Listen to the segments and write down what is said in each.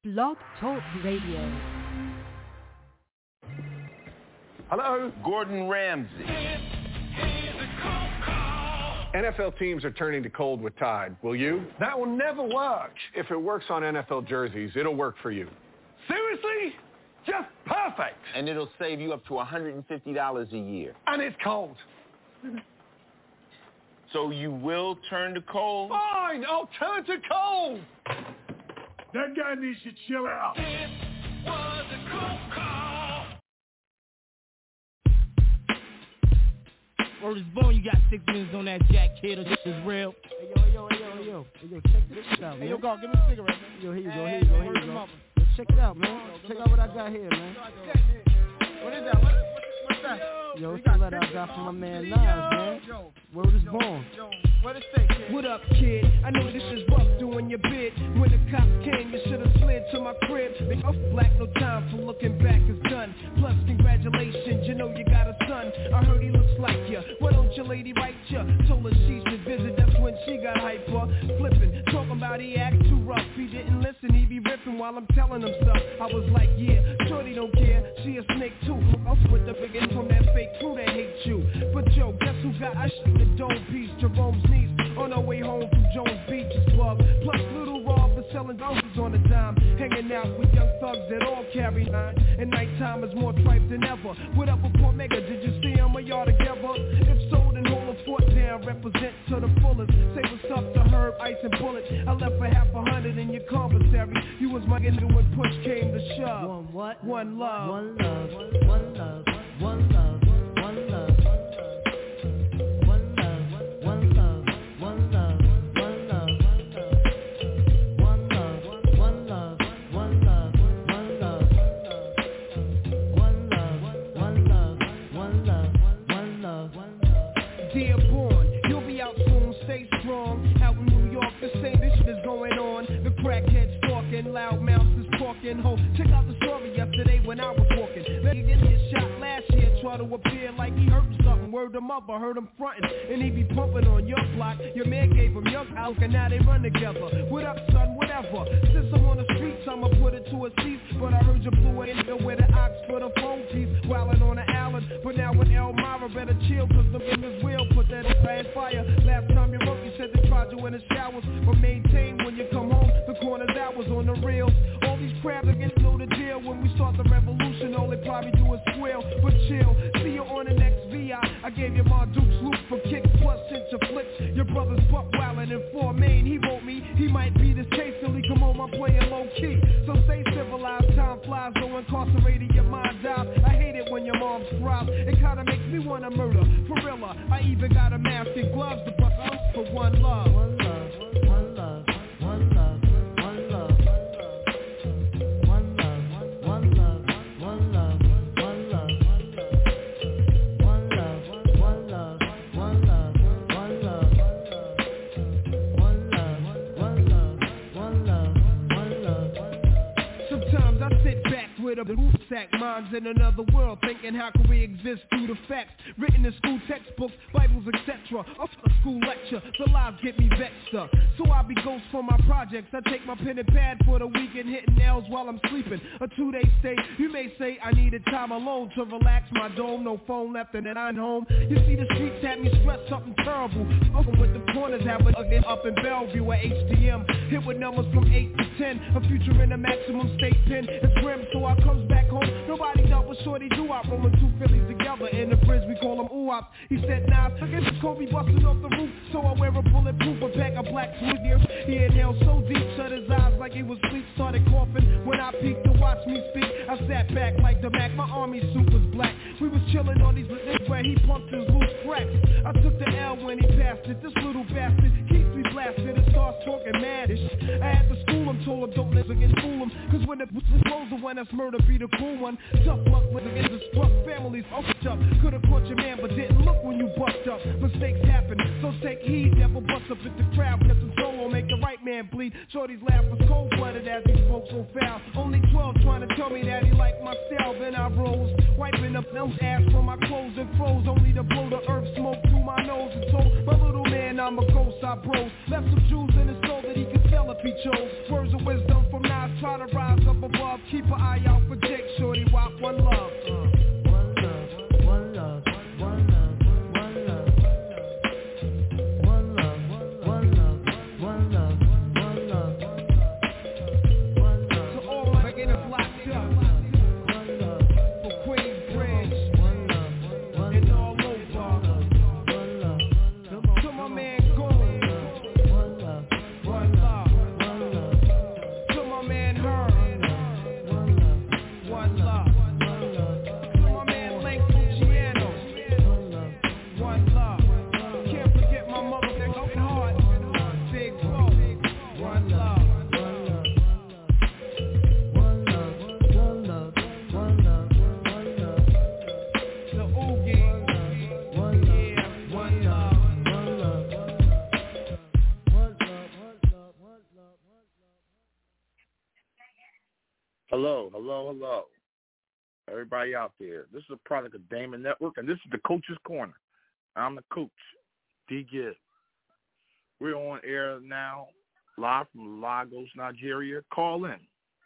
Blog Talk Radio. Hello? Gordon Ramsay. NFL teams are turning to cold with Tide. Will you? That will never work. If it works on NFL jerseys, it'll work for you. Seriously? Just perfect. And it'll save you up to $150 a year. And it's cold. So you will turn to cold? Fine, I'll turn to cold. That guy needs to chill out. It was a cold call. Word is born, you got 6 minutes on that jack kid, or this is real. Hey, yo, check this shit out, man. Hey, yo, go, give me a cigarette, man. Yo, here you go. Yo, check it out, man. Check out what I got here, man. What is that? What's that? Yo, it's a letter I got from my man Nas, man. Word is born. What it say, kid? What up, kid? I know this is rough doing your bid. When the cops came, you should've slid to my crib. Big off black, no time for looking back is done. Plus, congratulations, you know you got a son. I heard he looks like ya. Why don't your lady write ya? Told her she should visit, that's when she got hyper. Flipping, talking about he act too rough. He didn't listen, he be ripping while I'm telling him stuff. I was like, yeah, shorty don't care. She a snake too. Off with the biggest from that fake crew that hate you. But yo, guess who got I shit the dome piece? Jerome's niece on her way home from Jones Beach's club. Plus Little Rob for selling donkeys on the dime. Hanging out with young thugs that all carry nine. And nighttime is more tripe than ever. What up with Port Mega? Did you see him or y'all together? If so, then hold a fort down. Represent to the fullest. Say what's up to Herb, Ice and Bullet. I left for $100 in your commissary. You was my nigga when push came to shove. One what? One love. One love. One love. One love. One love. Crackheads talking, loud mouths is talking. Ho, check out the story yesterday when I was walking. Let me get shot last year, try to appear like he hurt something. Word to mother, heard him frontin', and he be pumping on your block. Your man gave him young alk, and now they run together. What up, son? Whatever. Since I'm on the streets, I'ma put it to a cease. But I heard you blew it in with the ox for the phone piece, wildin' on the island. But now with Elmira, better chill, cause the fingers will put that in fire. Last time you wrote, you said they tried you in the showers, but maintain when you come home. The corners that was on the rails. All these crabs against know the deal. When we start the revolution, all they probably do is squeal. But chill, see you on the next VI. I gave you my Duke's loop for kicks plus center flicks. Your brother's buck wildin' in 4 Main. He wrote me, he might be this case till he come home. I'm playing low key. So stay civilized, time flies, no incarcerated, your mind dies. I hate it when your mom cries. It kinda makes me wanna murder. For real, I even got a mask and gloves to bust up for one love. One love. One love. One love. With a blue sack, minds in another world, thinking how can we exist through the facts written in school textbooks, Bibles, etc. Off a school lecture, the lies get me vexed up. So I be ghost for my projects. I take my pen and pad for the weekend, hitting nails while I'm sleeping. A 2-day stay. You may say I needed time alone to relax my dome. No phone left and then I'm home. You see the streets had me stressed, something terrible. Open with the corners, have it again up in Bellevue at HDM. Hit with numbers from 8 to 10. A future in a maximum state pen. It's grim, so I comes back home. Nobody dealt with Shorty Do-Op. Rolling 2 Phillies together in the bridge, we call them ooh-ops. He said, nah, look at this Kobe busting off the roof. So I wear a bulletproof, a pack of black sweet beer. He inhaled so deep, shut his eyes like he was asleep. Started coughing when I peeked to watch me speak. I sat back like the Mac, my army suit was black. We was chilling on these lips where he pumped his loose cracks. I took the L when he passed it. This little bastard keeps me blasted and starts talking madish. I had to school him, told him don't let again fool him. Cause when the close the one that's murder be the cool one. Tough luck with the struck families fucked up. Could've caught your man but didn't look when you bucked up. Mistakes happen, so take heed. Never bust up at the crowd. Let some solo make the right man bleed. Shorty's laugh was cold-blooded as he spoke so foul. Only 12 trying to tell me that he liked my style. Then I rose, wiping up those ass from my clothes and froze. Only to blow the earth smoke through my nose and told my little man I'm a ghost. I bros left some jewels in his soul that he could sell if he chose. Words of wisdom from Nas, try to rise up above, keep an eye out for Jake. Shorty, walk one love. One love, one love, one love, one love. One love, one love, one love, one love. One love. To all my niggas locked up. One love. For Queensbridge. One love. And all over. One love. To my man Gold. One love. One love. One love. To my man Herb. One love. One love. One love. To my man Link Luciano. One love. Can't forget my motherfucking heart. Big Bo. One love. One love. One love. One love. One love. The Oogie. One love. Yeah. One love. One love. One love. One love. One love. Hello. Everybody out there. This is a product of Damon Network, and this is the Coach's Corner. I'm the coach, D. Gibbs. We're on air now, live from Lagos, Nigeria. Call in,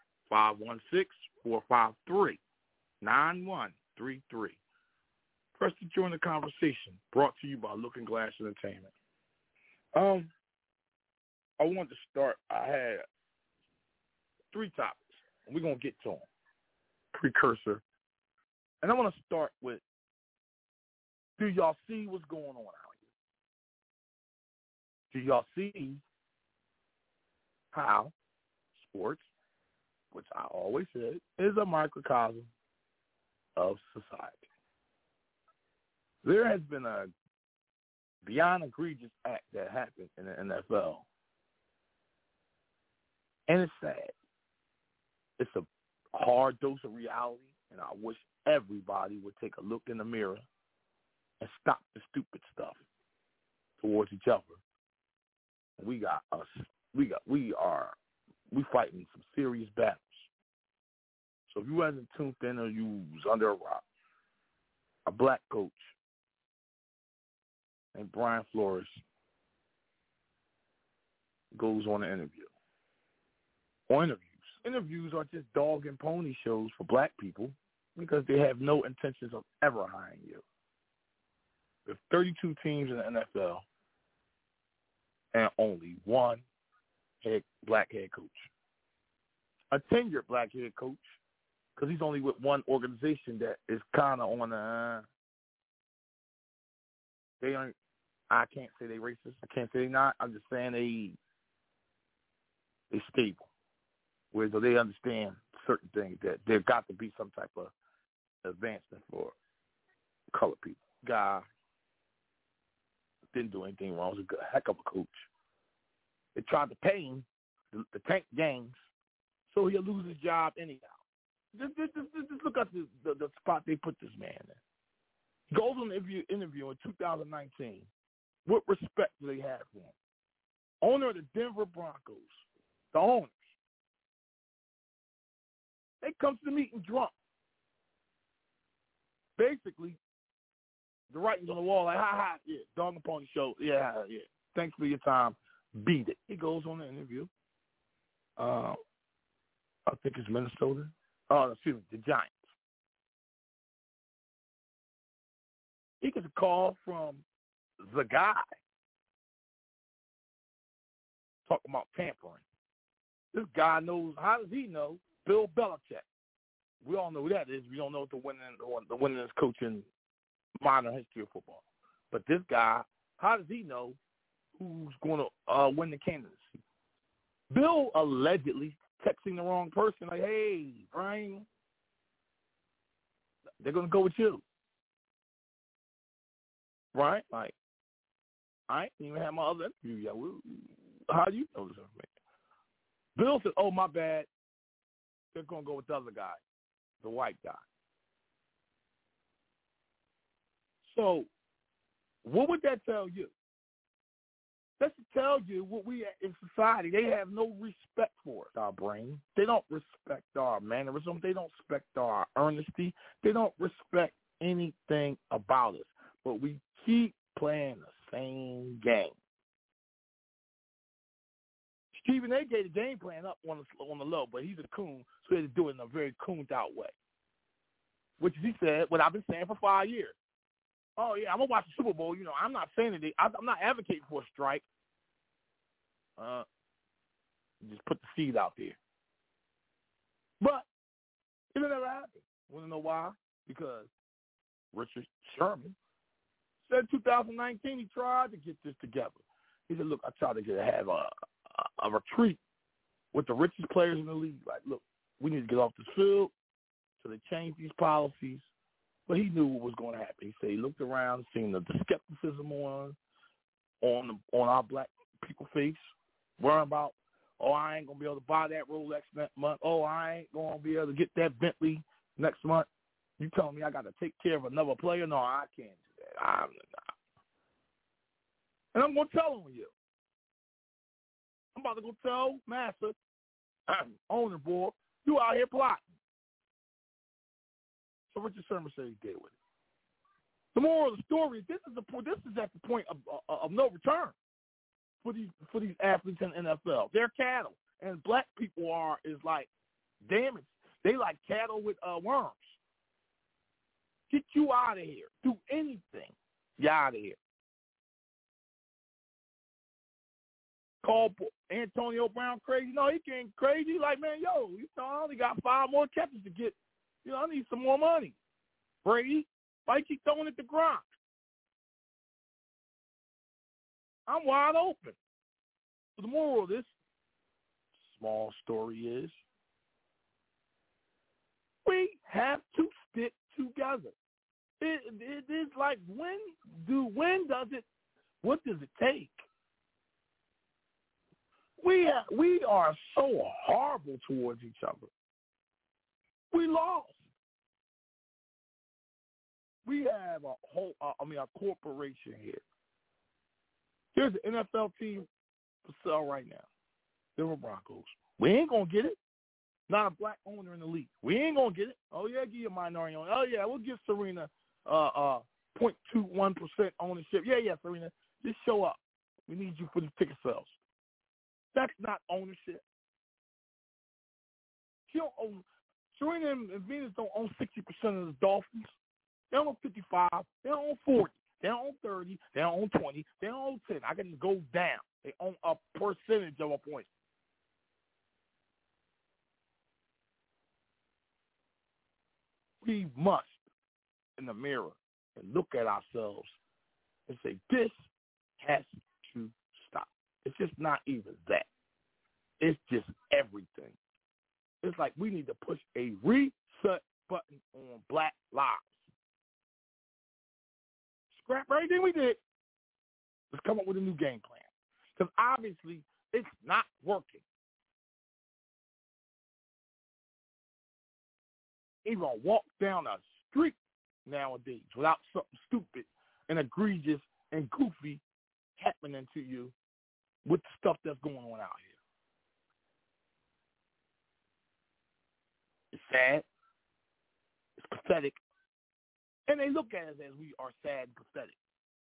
516-453-9133. Press to join the conversation, brought to you by Looking Glass Entertainment. I wanted to start, I had 3 topics, and we're going to get to them. Precursor. And I want to start with, do y'all see what's going on out here? Do y'all see how sports, which I always said, is a microcosm of society? There has been a beyond egregious act that happened in the NFL. And it's sad. It's a hard dose of reality, and I wish everybody would take a look in the mirror and stop the stupid stuff towards each other. We fighting some serious battles. So if you wasn't tuned in or you was under a rock, a black coach named Brian Flores goes on an interview. Or interviews are just dog and pony shows for black people because they have no intentions of ever hiring you. There's 32 teams in the NFL and only one black head coach. A tenured black head coach, because he's only with one organization that is kind of on the I can't say they racist. I can't say they not. I'm just saying they stable. Where they understand certain things that there's got to be some type of advancement for colored people. Guy didn't do anything wrong. He was a heck of a coach. They tried to pay him the tank games, so he'll lose his job anyhow. Just look at the spot they put this man in. He goes on the interview in 2019. What respect do they have for him? Owner of the Denver Broncos, the owners. They come to the meeting drunk. Basically, the writing's on the wall, like, ha, yeah, dog and pony show, yeah. Thanks for your time. Beat it. He goes on the interview. I think it's Minnesota. The Giants. He gets a call from the guy talking about tampering. This guy knows. How does he know? Bill Belichick. We all know who that is. We don't know the winningest coach in modern history of football. But this guy, how does he know who's going to win the candidacy? Bill allegedly texting the wrong person, like, hey, Brian, they're going to go with you. Right? Like, I ain't even had my other interview yet. How do you know this information? Bill said, oh, my bad. They're going to go with the other guy, the white guy. So what would that tell you? That should tell you what we in society, they have no respect for us, our brain. They don't respect our mannerism. They don't respect our earnesty. They don't respect anything about us. But we keep playing the same game. Stephen A. gave the game plan up on the low, but he's a coon, so he had to do it in a very cooned-out way, which he said what I've been saying for 5 years. Oh, yeah, I'm going to watch the Super Bowl. You know, I'm not saying that I'm not advocating for a strike. Just put the seed out there. But it'll never happen. Want to know why? Because Richard Sherman said in 2019 he tried to get this together. He said, look, I tried to have a retreat with the richest players in the league. Like, look, we need to get off this field. So they changed these policies. But he knew what was going to happen. He said he looked around, seen the skepticism on our black people face, worrying about, oh, I ain't going to be able to buy that Rolex next month. Oh, I ain't going to be able to get that Bentley next month. You telling me I got to take care of another player? No, I can't do that. I'm not. And I'm going to tell on you. I'm about to go tell Massa, owner boy, you out here plotting. So Richard Sherman said he did with it. The moral of the story is this is at the point of no return for these athletes in the NFL. They're cattle, and black people is like damaged. They like cattle with worms. Get you out of here. Do anything. You out of here. Call Antonio Brown crazy. No, he ain't crazy. Like, man, yo, you know, I only got 5 more catches to get. You know, I need some more money. Brady, why you keep throwing it to Gronk? I'm wide open. So the moral of this small story is we have to stick together. It is like when does it? What does it take? We are so horrible towards each other. We lost. We have a corporation here. Here's an NFL team for sale right now. Denver Broncos. We ain't going to get it. Not a black owner in the league. We ain't going to get it. Oh, yeah, give you a minority owner. Oh, yeah, we'll give Serena 0.21% ownership. Yeah, Serena, just show up. We need you for the ticket sales. That's not ownership. She don't own. Serena and Venus don't own 60% of the Dolphins. They don't own 55. They don't own 40. They don't own 30. They don't own 20. They don't own 10. I can go down. They own a percentage of a point. We must, in the mirror, and look at ourselves and say, this has to stop. It's just not even that. It's just everything. It's like we need to push a reset button on Black Lives. Scrap everything we did. Let's come up with a new game plan. Because obviously it's not working. Even walk down a street nowadays without something stupid and egregious and goofy happening to you with the stuff that's going on out here. It's sad. It's pathetic. And they look at us as we are sad and pathetic.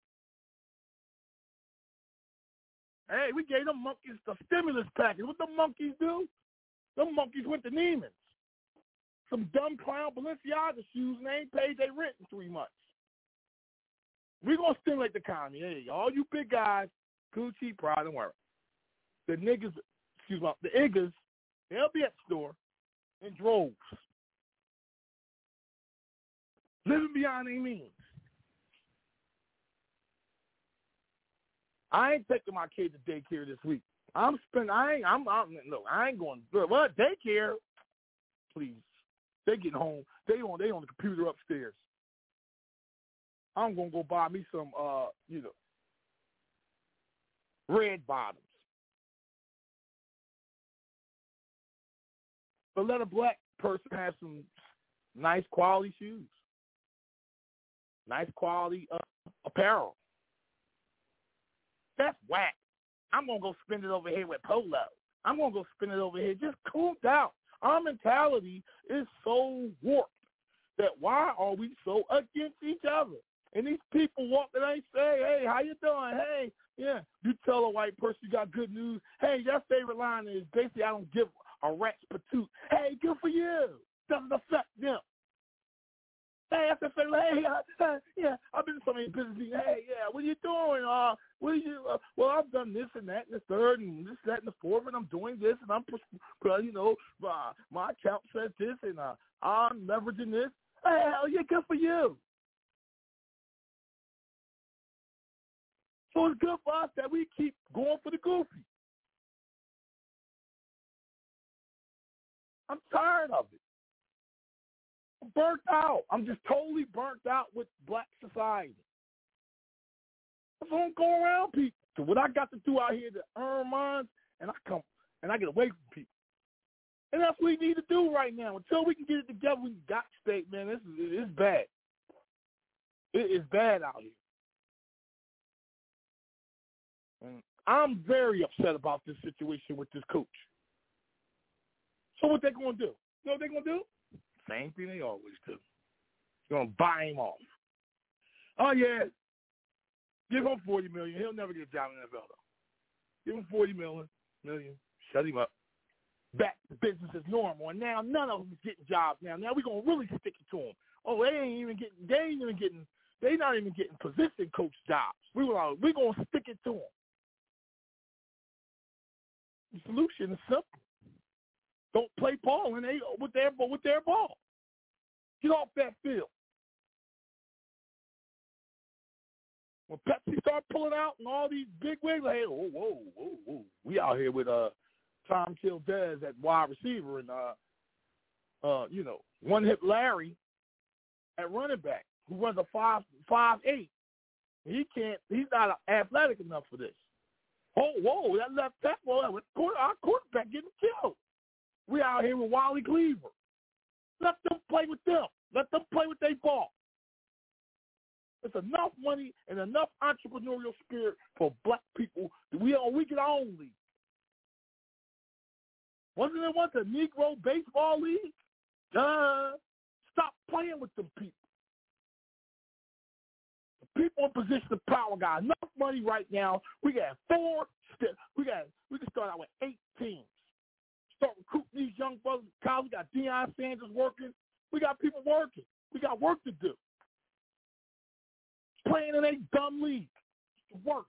Hey, we gave them monkeys the stimulus package. What the monkeys do? Them monkeys went to Neiman's. Some dumb clown Balenciaga shoes and they ain't paid their rent in 3 months. We're going to stimulate the economy. Hey, all you big guys, Gucci, Prada, and Wear. The niggas, the Iggas, they'll be at the store in droves. Living beyond their means. I ain't taking my kid to daycare this week. I ain't going, what, daycare? Please. They getting home. They on the computer upstairs. I'm going to go buy me some, red bottoms. But let a black person have some nice quality shoes. Nice quality apparel. That's whack. I'm going to go spend it over here with Polo. I'm going to go spend it over here. Just cool down. Our mentality is so warped that why are we so against each other? And these people walk and they say, hey, how you doing? Hey, Yeah, you tell a white person you got good news. Hey, their favorite line is basically, I don't give a rat's patoot. Hey, good for you. Doesn't affect them. Hey, that's the favorite. Hey, yeah, I've been to so many business meetings. Hey, yeah, what are you doing? What are you? Well, I've done this and that and the third and this, that, and the fourth, and I'm doing this, and I'm, my account says this, and I'm leveraging this. Hey, hell yeah, good for you. So it's good for us that we keep going for the goofy. I'm tired of it. I'm burnt out. I'm just totally burnt out with black society. I don't go around people. So what I got to do out here to earn mine, and I come and I get away from people. And that's what we need to do right now. Until we can get it together, we got to stay, man. It's bad. It is bad out here. And I'm very upset about this situation with this coach. So what they going to do? You know what they're going to do? Same thing they always do. They're going to buy him off. Oh, yeah. Give him $40 million. He'll never get a job in the NFL, though. Give him $40 million. Shut him up. Back to business as normal. And now none of them is getting jobs now. Now we're going to really stick it to them. Oh, they're not even getting position coach jobs. We're going to stick it to them. The solution is simple. Don't play ball with their ball. Get off that field. When Pepsi start pulling out and all these big wigs, like, hey, whoa. We out here with Tom Kildez at wide receiver and one hit Larry at running back who runs a 5'8". He's not athletic enough for this. Oh, whoa, that left tackle, our quarterback getting killed. We out here with Wally Cleaver. Let them play with them. Let them play with their ball. There's enough money and enough entrepreneurial spirit for black people that we get our own league. Wasn't it once a Negro baseball league? Stop playing with them people. The people in position of power got enough money right now. We got we can start out with 8 teams. Start recruiting these young brothers in college. We got Deion Sanders working. We got people working. We got work to do. Playing in a dumb league. It's the worst.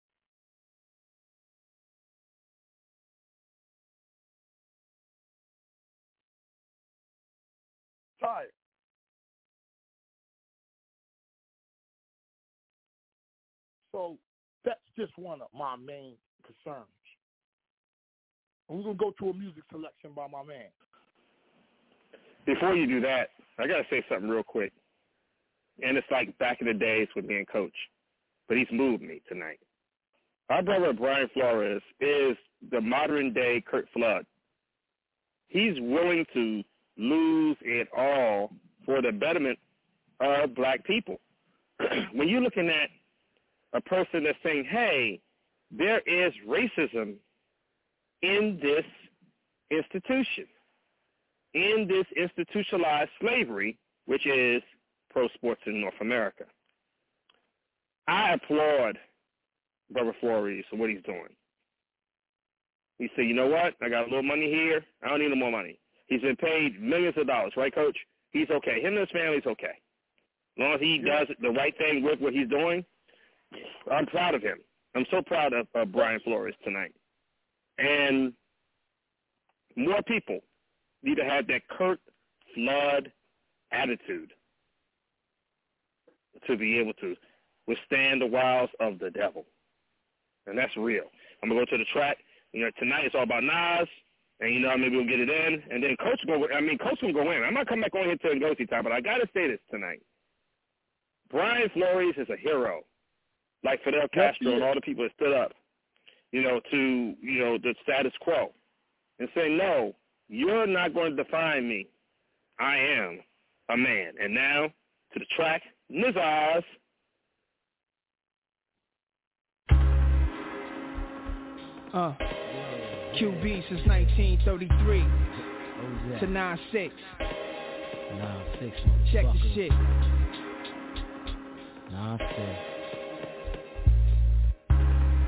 Tired. So that's just one of my main concerns. And we're going to go to a music selection by my man. Before you do that, I got to say something real quick. And it's like back in the days with me and Coach. But he's moved me tonight. Our brother Brian Flores is the modern-day Curt Flood. He's willing to lose it all for the betterment of black people. When you're looking at a person that's saying, hey, there is racism in this institution, in this institutionalized slavery, which is pro sports in North America. I applaud Brother Flores for what he's doing. He said, you know what? I got a little money here. I don't need no more money. He's been paid millions of dollars, right, Coach? He's okay. Him and his family's okay. As long as he does the right thing with what he's doing, I'm proud of him. I'm so proud of Brian Flores tonight. And more people need to have that Curt Flood attitude to be able to withstand the wiles of the devil. And that's real. I'm going to go to the track. Tonight it's all about Nas, and, maybe we'll get it in. And then Coach will go in. I'm not coming back on here till Ngozi time, but I got to say this tonight. Brian Flores is a hero, like Fidel Castro and all the people that stood up, to, the status quo and say, no, you're not going to define me. I am a man. And now to the track, Nizaz. QB since 1933 to 9-6. 9-6. Check the shit. 9-6.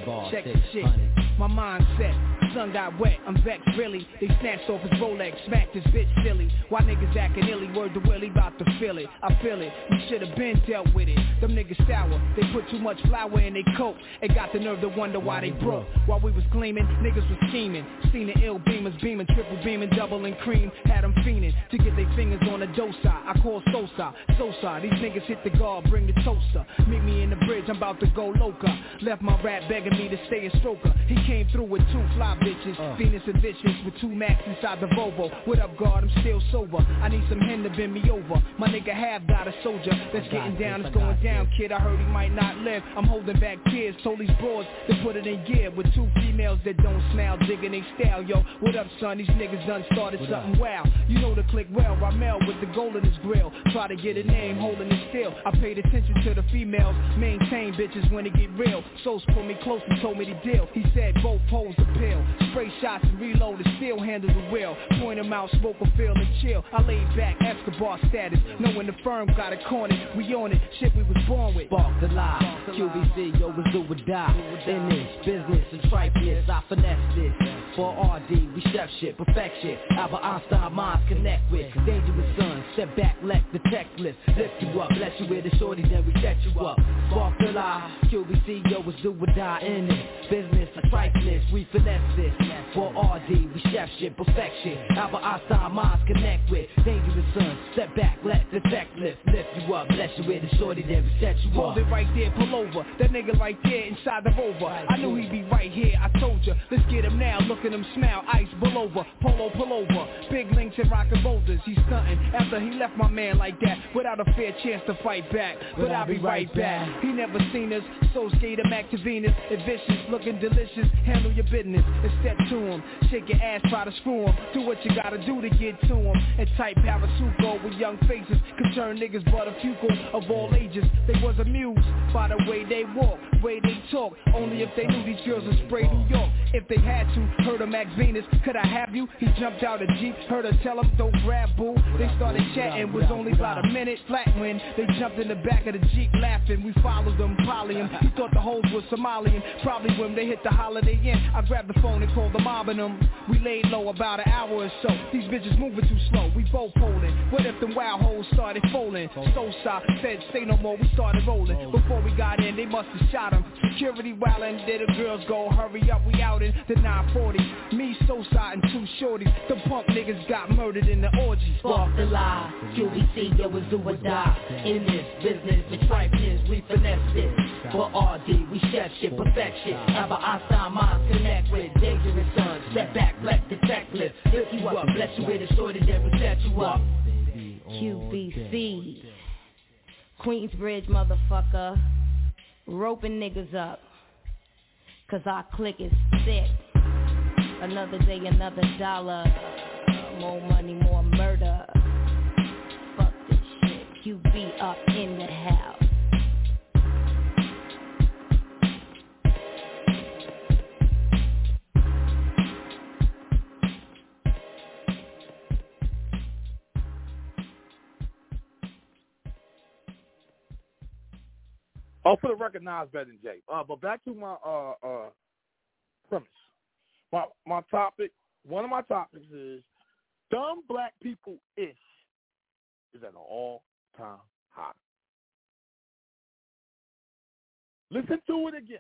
Check the shit. My mindset. Son got wet, I'm vexed really. They snatched off his Rolex, smacked his bitch silly. Why niggas acting illy, word to Willie, bout to feel it. I feel it, we should've been dealt with it. Them niggas sour, they put too much flour in they coke. And got the nerve to wonder why they broke. While we was gleaming, niggas was scheming. Seen the ill beamers beaming, triple beaming, double and cream. Had them fiending to get their fingers on the dosa. I call Sosa, these niggas hit the guard, bring the toaster. Meet me in the bridge, I'm about to go loca. Left my rap begging me to stay a stroker. He came through with 2 fly bitches, Venus and Vicious with 2 Macs inside the Volvo. What up, guard? I'm still sober. I need some hen to bend me over. My nigga have got a soldier that's getting down. It's going down, kid. I heard he might not live. I'm holding back tears. Told these broads to put it in gear with 2 females that don't smile, digging they style. Yo, what up, son? These niggas done started something wow. You know the click well. Ramel with the gold in his grill. Try to get a name, holding it still. I paid attention to the females. Maintain bitches when it get real. Souls pulled me close and told me the deal. He said both holes appeal. Spray shots and reload and still handle the wheel. Point him out, smoke a feel and chill. I laid back, Escobar status. Knowing the firm got it cornered. We on it, shit we was born with. Spark the lie, QBC, yo, it's do or die. In this business and trifleness, I finesse this. For RD, we chef shit, perfection. Albert Einstein minds connect with. Dangerous son, step back, let the text list. Lift you up, bless you with a shorty, then we set you up. Spark the lie, QBC, yo, it's do or die. In this business and trifleness, we finesse this. For RD, we chef shit, perfection. Albert Einstein minds connect with. Dangerous son, step back, let the text lift you up, bless you with a shorty, then we set you up. Hold it right there, pull over. That nigga right there inside the Rover. I knew he'd be right here, I told ya. Let's get him now, look at him smile. Ice, pull over, polo, pull over. Big links and rockin' boulders, he's stunting. After he left my man like that, without a fair chance to fight back. But I'll be right back. He never seen us, so skate him back to Venus. If vicious, looking delicious, handle your business. And step to him, shake your ass, try to screw him. Do what you gotta do to get to him. And type Parasuco with young faces. Concerned niggas but a few of all ages. They was amused by the way they walk, way they talk. Only if they knew these girls would spray New York. If they had to, heard of Max Venus, could I have you? He jumped out a Jeep, heard her tell him don't grab boo. They started chatting, was only about a minute flat when they jumped in the back of the Jeep laughing. We followed them, poly him. He thought the hoes was Somalian. Probably when they hit the Holiday Inn, I grabbed the phone and called the mob and them. We laid low about an hour or so. These bitches moving too slow, we both holding. What if them wild hoes started folding? So said say no more, we started rolling. Before we got in, they must have shot him. Security wildin', did the girls go, hurry up, we out in the 940. Me, Sosa, and 2 shorties. The punk niggas got murdered in the orgy. Spark the lie, QBC, yo, it's do or die. In this business, the trifleness, we finesse this. For RD, we chef shit, perfection. Albert Einstein minds connect with. Dangerous sons, step back, let the tech lift you up, bless you with a shorty, then we set you up. QBC, Queensbridge, motherfucker, roping niggas up, 'cause our clique is sick. Another day, another dollar, more money, more murder. Fuck this shit, QB up in the house. For the record, Nas better than Jay. But back to my premise. My topic, one of my topics is dumb black people-ish is at an all-time high. Listen to it again.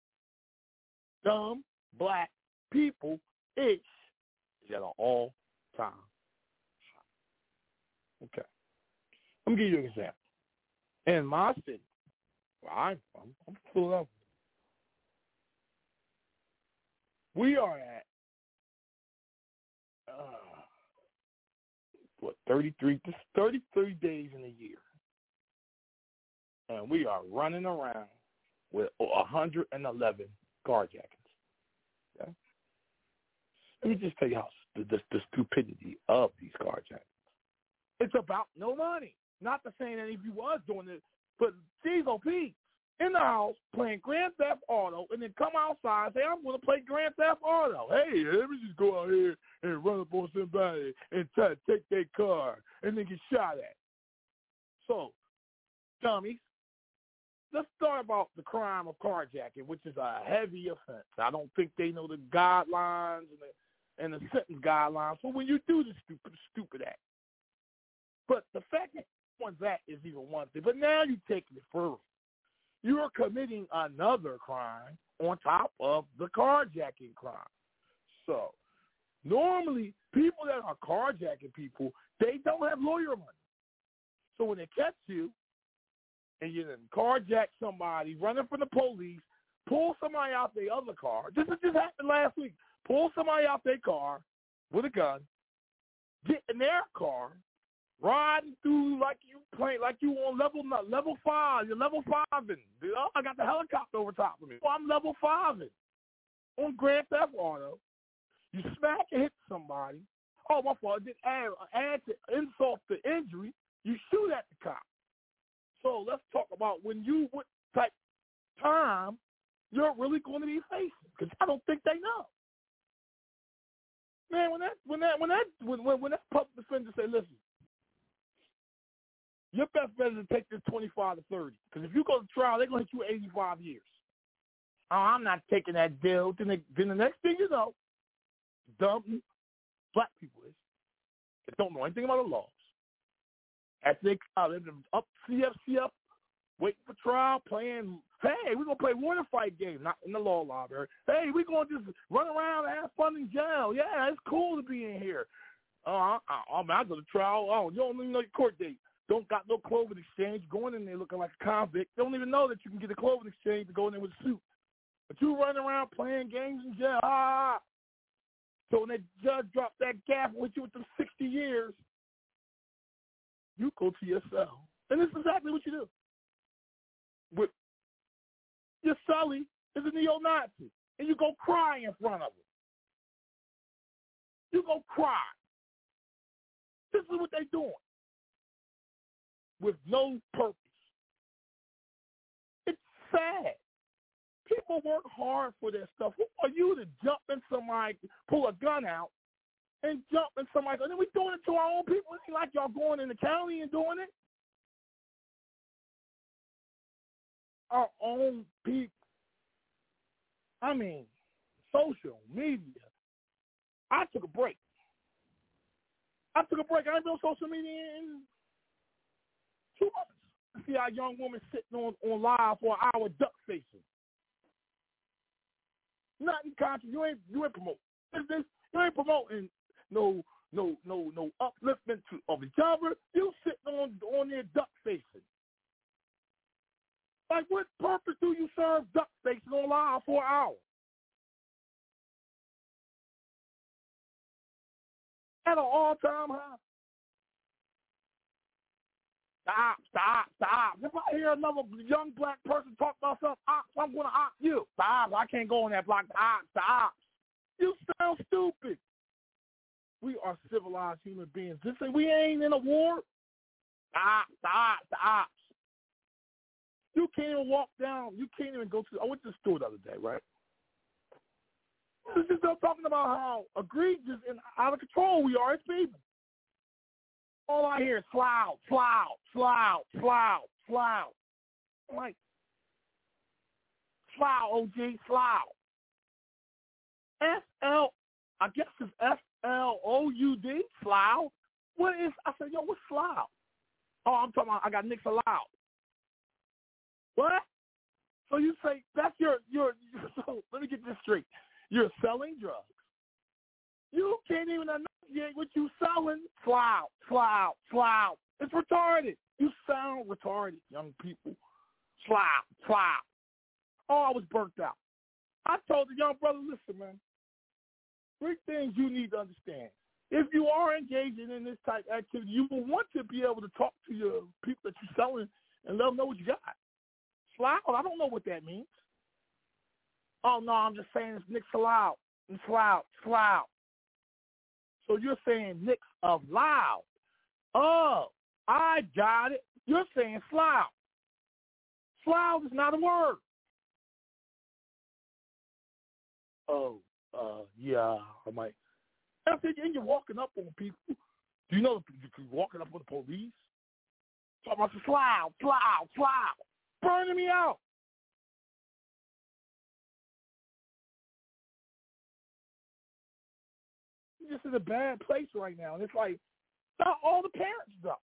Dumb black people-ish is at an all-time high. Okay. Let me give you an example. In my city, where I'm from Philadelphia, we are at 33 days in a year, and we are running around with 111 carjackings. Okay? Let me just tell you how the stupidity of these carjackings. It's about no money. Not to say that if you was doing it, but these are peeps in the house playing Grand Theft Auto and then come outside and say, I'm going to play Grand Theft Auto. Hey, let me just go out here and run up on somebody and try to take their car and then get shot at. So, dummies, let's start about the crime of carjacking, which is a heavy offense. I don't think they know the guidelines and the sentence guidelines for when you do this stupid act. But the fact that that is even one thing. But now you're taking it further. You are committing another crime on top of the carjacking crime. So normally, people that are carjacking people, they don't have lawyer money. So when they catch you and you carjack somebody, running from the police, pull somebody out their other car. This just happened last week. Pull somebody out their car with a gun, get in their car, riding through like you on level 5. You're level 5 and I got the helicopter over top of me. Oh, I'm level 5 on Grand Theft Auto. You smack and hit somebody. Oh, my fault. Add to insult to injury. You shoot at the cop. So let's talk about what type time you're really going to be facing, because I don't think they know. Man, when that public defender say, listen, your best bet is to take this 25 to 30, because if you go to trial, they're going to hit you 85 years. Oh, I'm not taking that deal. Then the next thing you know, dumb black people that don't know anything about the laws. As they up CFC up, waiting for trial, playing, hey, we're going to play water fight game, not in the law library. Hey, we're going to just run around and have fun in jail. Yeah, it's cool to be in here. I go to trial. Oh, you don't even know your court date. Don't got no clothing exchange. Going in there looking like a convict. They don't even know that you can get a clothing exchange to go in there with a suit. But you running around playing games in jail. So when that judge dropped that gap with you with them 60 years, you go to your cell. And this is exactly what you do. Your Sully is a neo-Nazi, and you go cry in front of him. You go cry. This is what they're doing with no purpose. It's sad. People work hard for their stuff. Who are you to jump in somebody, pull a gun out, and jump in somebody? And then we're doing it to our own people. It's like y'all going in the county and doing it. Our own people. I mean, social media. I took a break. I ain't been on social media in 2 months. I see our young woman sitting on live for an hour duck facing. Nothing conscious. You ain't promoting. You ain't promoting no upliftment of each other. You sitting on there duck facing. Like, what purpose do you serve duck facing on live for an hour? At an all-time high. The ops. If I hear another young black person talk about something, ops, I'm going to opt you. The ops, I can't go on that block. The ops. You sound stupid. We are civilized human beings. We ain't in a war. The ops. You can't even walk down. You can't even go to. I went to the store the other day, right? This is still talking about how egregious and out of control we are as people. All I hear is flout. I'm like, flout, OG, flout. I guess it's FLOUD, flout. What is, I said, what's flout? Oh, I'm talking about, I got Nick's allowed. What? So you say, that's your so let me get this straight. You're selling drugs. You can't even enunciate what you selling. Flout. It's retarded. You sound retarded, young people. Flout. Oh, I was burnt out. I told the young brother, listen, man, 3 things you need to understand. If you are engaging in this type of activity, you will want to be able to talk to your people that you're selling and let them know what you got. Flout, I don't know what that means. Oh, no, I'm just saying it's Nick's allowed. And flout. So you're saying Nick's of loud. Oh, I got it. You're saying flout. Flout is not a word. Oh, yeah. I'm like, and you're walking up on people. Do you know you're walking up on the police? Talking about the flout. burning me out. You're just in a bad place right now. And it's like, not all the parents though.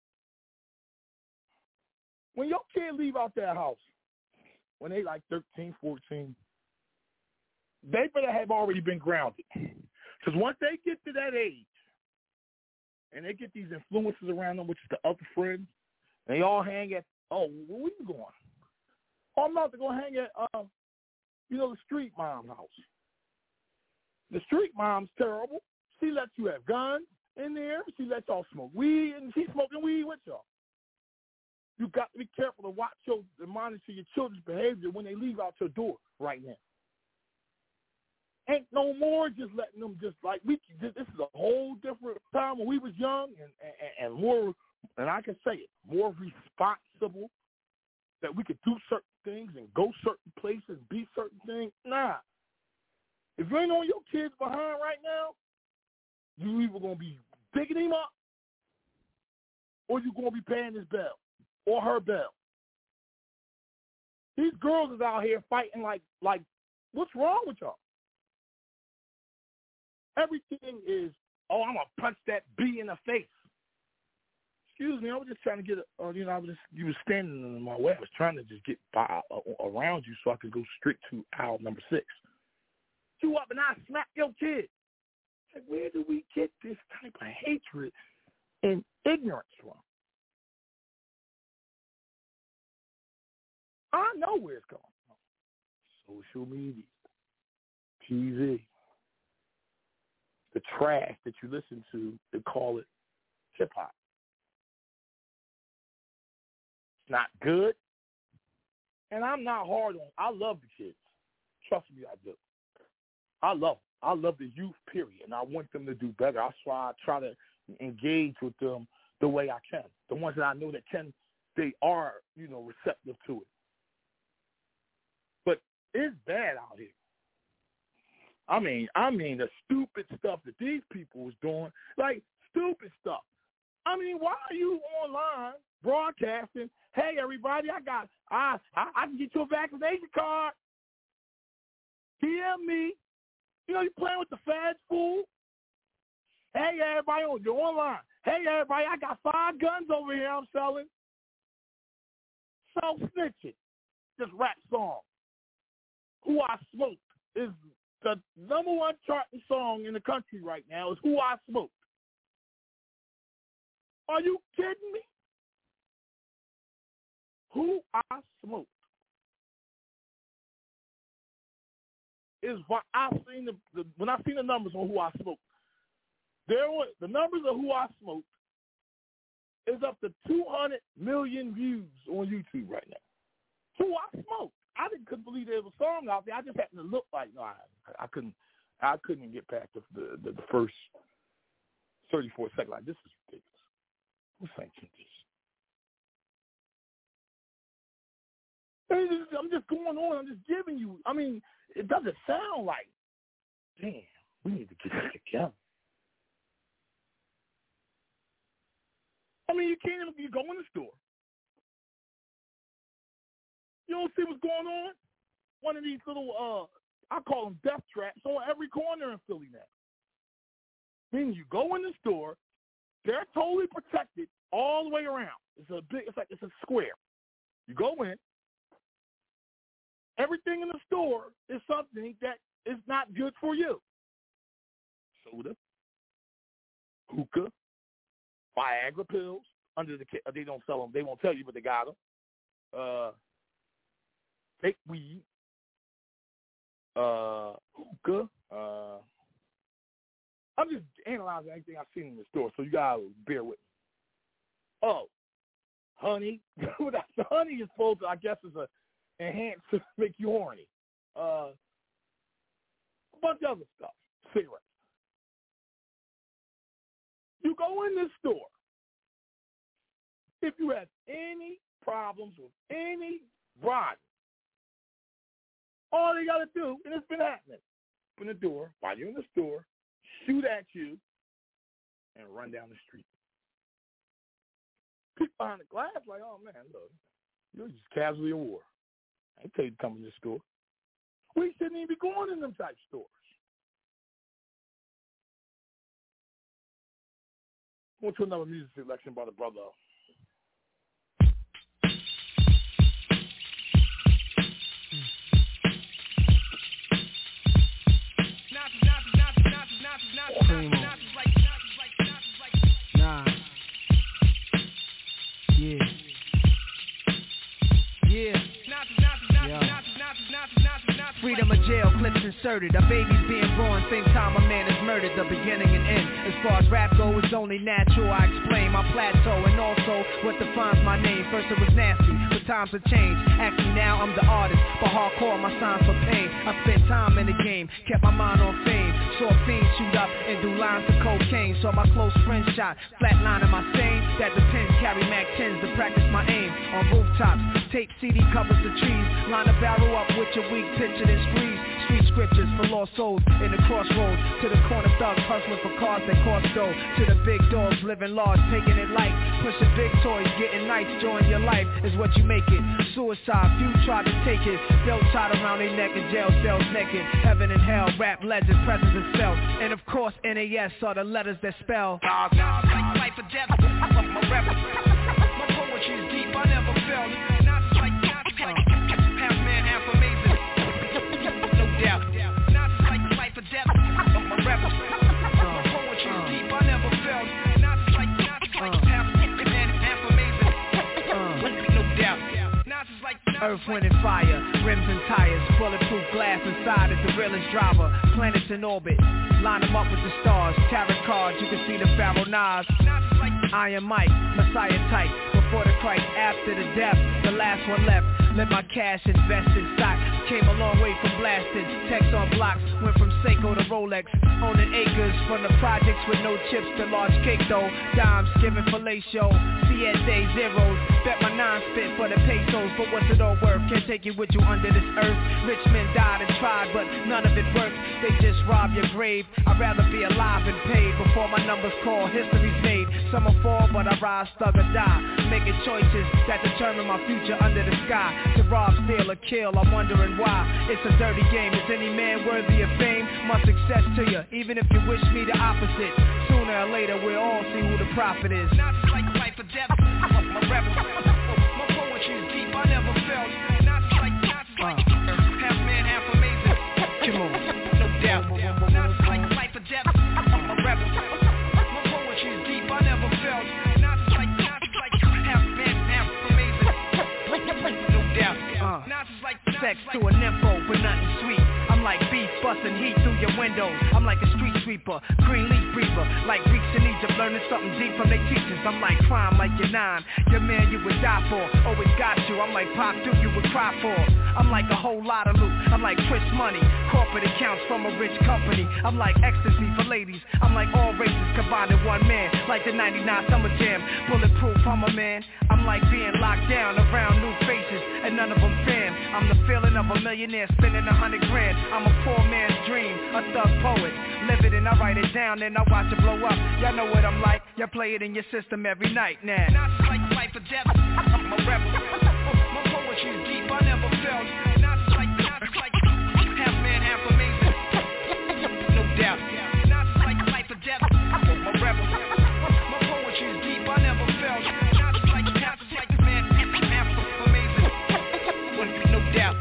When your kid leave out that house, when they like 13, 14, they better have already been grounded. Because once they get to that age, and they get these influences around them, which is the other friends, and they all hang at, oh, where you going? Oh, I'm about to go hang at, the street mom's house. The street mom's terrible. She lets you have guns in there. She lets y'all smoke weed, and she's smoking weed with y'all. You got to be careful to watch and monitor your children's behavior when they leave out your door right now. Ain't no more just letting them this is a whole different time when we was young and more, and I can say it, more responsible, that we could do certain things and go certain places and be certain things. Nah. If you ain't on your kids behind right now, you either going to be digging him up or you're going to be paying his bill or her bill. These girls is out here fighting like what's wrong with y'all? Everything is, oh, I'm going to punch that bee in the face. Excuse me, I was just trying to get, you were standing in my way. I was trying to just get by around you so I could go straight to aisle number 6. You up and I smack your kid. Like, where do we get this type of hatred and ignorance from? I know where it's going from. Social media, TV. The trash that you listen to, they call it hip-hop. It's not good. And I'm not hard on, I love the kids. Trust me, I do. I love them. I love the youth, period, and I want them to do better. That's why I try to engage with them the way I can. The ones that I know that they are, receptive to it. But it's bad out here. I mean the stupid stuff that these people was doing, like stupid stuff. I mean, why are you online broadcasting? Hey, everybody, I can get you a vaccination card. PM me. You playing with the fast food. Hey, everybody, you're online. Hey, everybody, I got 5 guns over here I'm selling. So snitching. This rap song, Who I Smoked, is the number 1 charting song in the country right now is Who I Smoked. Are you kidding me? Who I Smoked is what I've seen when I seen the numbers on Who I Smoked. The numbers of Who I Smoked is up to 200 million views on YouTube right now. Who I Smoked. I couldn't believe there was a song out there. I just happened to look like, no, I couldn't get past the first 34 seconds. Like, this is ridiculous. Who sanctioned this? I'm just going on. I'm just giving you. I mean, it doesn't sound like, damn, we need to get this together. I mean, you can't even, you go in the store. You don't see what's going on? One of these little, I call them death traps on every corner in Philly now. Meaning you go in the store, they're totally protected all the way around. It's a square. You go in. Everything in the store is something that is not good for you. Soda, hookah, Viagra pills. They don't sell them. They won't tell you, but they got them. Fake weed, hookah. I'm just analyzing everything I've seen in the store, so you gotta bear with me. Oh, honey. The honey is supposed to, I guess, is a enhance to make you horny. A bunch of other stuff. Cigarettes. You go in this store. If you have any problems with any rod, all they got to do, and it's been happening, open the door while you're in the store, shoot at you, and run down the street. People behind the glass like, oh, man, look. You're just casualty of war. I ain't tell you to come in this store. We shouldn't even be going in them type stores. Going to another music selection by the brother. Nah. Yeah. Yeah. Freedom of jail, clips inserted. A baby's being born, same time a man is murdered. The beginning and end. As far as rap go, it's only natural. I explain my plateau and also what defines my name. First it was nasty, but times have changed. Actually now I'm the artist, but hardcore my signs for pain. I spent time in the game, kept my mind on fame. Saw fiends shoot up and do lines of cocaine. Saw my close friends shot, flatlining my stain. That depends, carry Mac 10s to practice my aim. On rooftops, tape CD covers the trees. Line a barrel up with your weak picture, then squeeze. Street scriptures for lost souls in the crossroads. To the corner thugs hustling for cars that cost dough. To the big dogs living large, taking it light. Pushing big toys, getting nice, join your life is what you make it. Suicide, few tried to take it. Belt tied around their neck in jail cells naked. Heaven and hell, rap legends, presence and self. And of course NAS are the letters that spell life or death. My rebel. My poetry's deep, I never felt. Not like half man, half amazing. No doubt. Not like life or death. My rebel. My poetry's deep, I never felt. Not like half man, half amazing. No doubt. Not like earth, wind, and fire, rims and tires, bulletproof glass inside is the realest driver. Planets in orbit, line them up with the stars. Tarot cards, you can see the Pharaoh Nas. Iron Mike, Messiah type. Before the Christ, after the death, the last one left. Let my cash invest in stock. Came a long way from blasting. Text on blocks, went from Seiko to Rolex. Owning acres from the projects with no chips to large cake though. Dimes giving fellatio, CSA zeros. Bet my nine spit for the pesos, but what's it all worth? Can't take you with you under this earth. Rich men died and tried, but none of it worked. They just rob your grave. I'd rather be alive and paid before my numbers call. History's made. Some will fall, but I rise, thug or die. Making choices that determine my future under the sky. To rob, steal, or kill, I'm wondering why. It's a dirty game. Is any man worthy of fame? My success to you, even if you wish me the opposite. Sooner or later, we'll all see who the prophet is. Not like life or death. My rebel. My poetry's deep, I never felt. Not like half man, half amazing. Come on, no doubt. Not like life or death. My rebel. My poetry's deep, I never felt. Not like half man, half amazing. No doubt. Sex to a nympho, but nothing sweet. I'm like beef busting heat through your windows. I'm like a street sweeper, green leaf breather. Like Greeks in Egypt, learning something deep from their teachers. I'm like crime, like your nine. Your man you would die for, always got you. I'm like Pop Duke, you would cry for. I'm like a whole lot of loot. I'm like Chris Money, corporate accounts from a rich company. I'm like ecstasy for ladies. I'm like all races combined in one man. Like the 99 Summer Jam, bulletproof, I'm a man. I'm like being locked down around new faces, and none of them fam. I'm the feeling of a millionaire spending 100 grand. I'm a poor man's dream, a thug poet. Live it and I write it down and I watch it blow up. Y'all know what I'm like, y'all play it in your system every night now. Not like life or death, I'm a rebel. My poetry's deep, I never felt. Not like half man, half amazing. No doubt. Not like life or death, I'm a rebel. My poetry's deep, I never felt. Not like half man, half amazing. No doubt.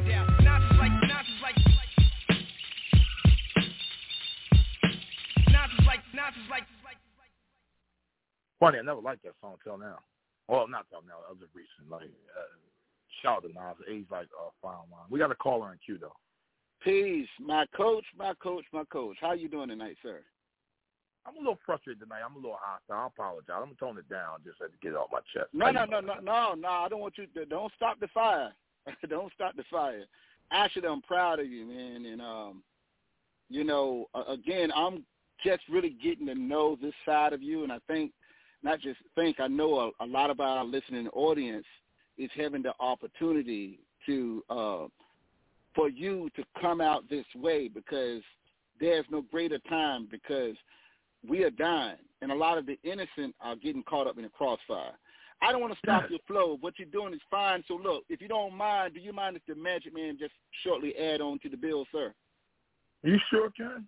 Funny, I never liked that song till now. Well, not till now. Other recent, like shout out to Nas. Age like fine line. We got a caller in queue though. Peace, my coach. How you doing tonight, sir? I'm a little frustrated tonight. I'm a little hostile. I apologize. I'm gonna tone it down. Just had to get it off my chest. No. I don't want you to. Don't stop the fire. Don't stop the fire. Actually, I'm proud of you, man. And again, I'm just really getting to know this side of you, and I think. I know a lot of our listening audience is having the opportunity to for you to come out this way, because there's no greater time, because we are dying, and a lot of the innocent are getting caught up in the crossfire. I don't want to stop your flow. What you're doing is fine. So, look, if you don't mind, do you mind if the Magic Man just shortly add on to the bill, sir? You sure can.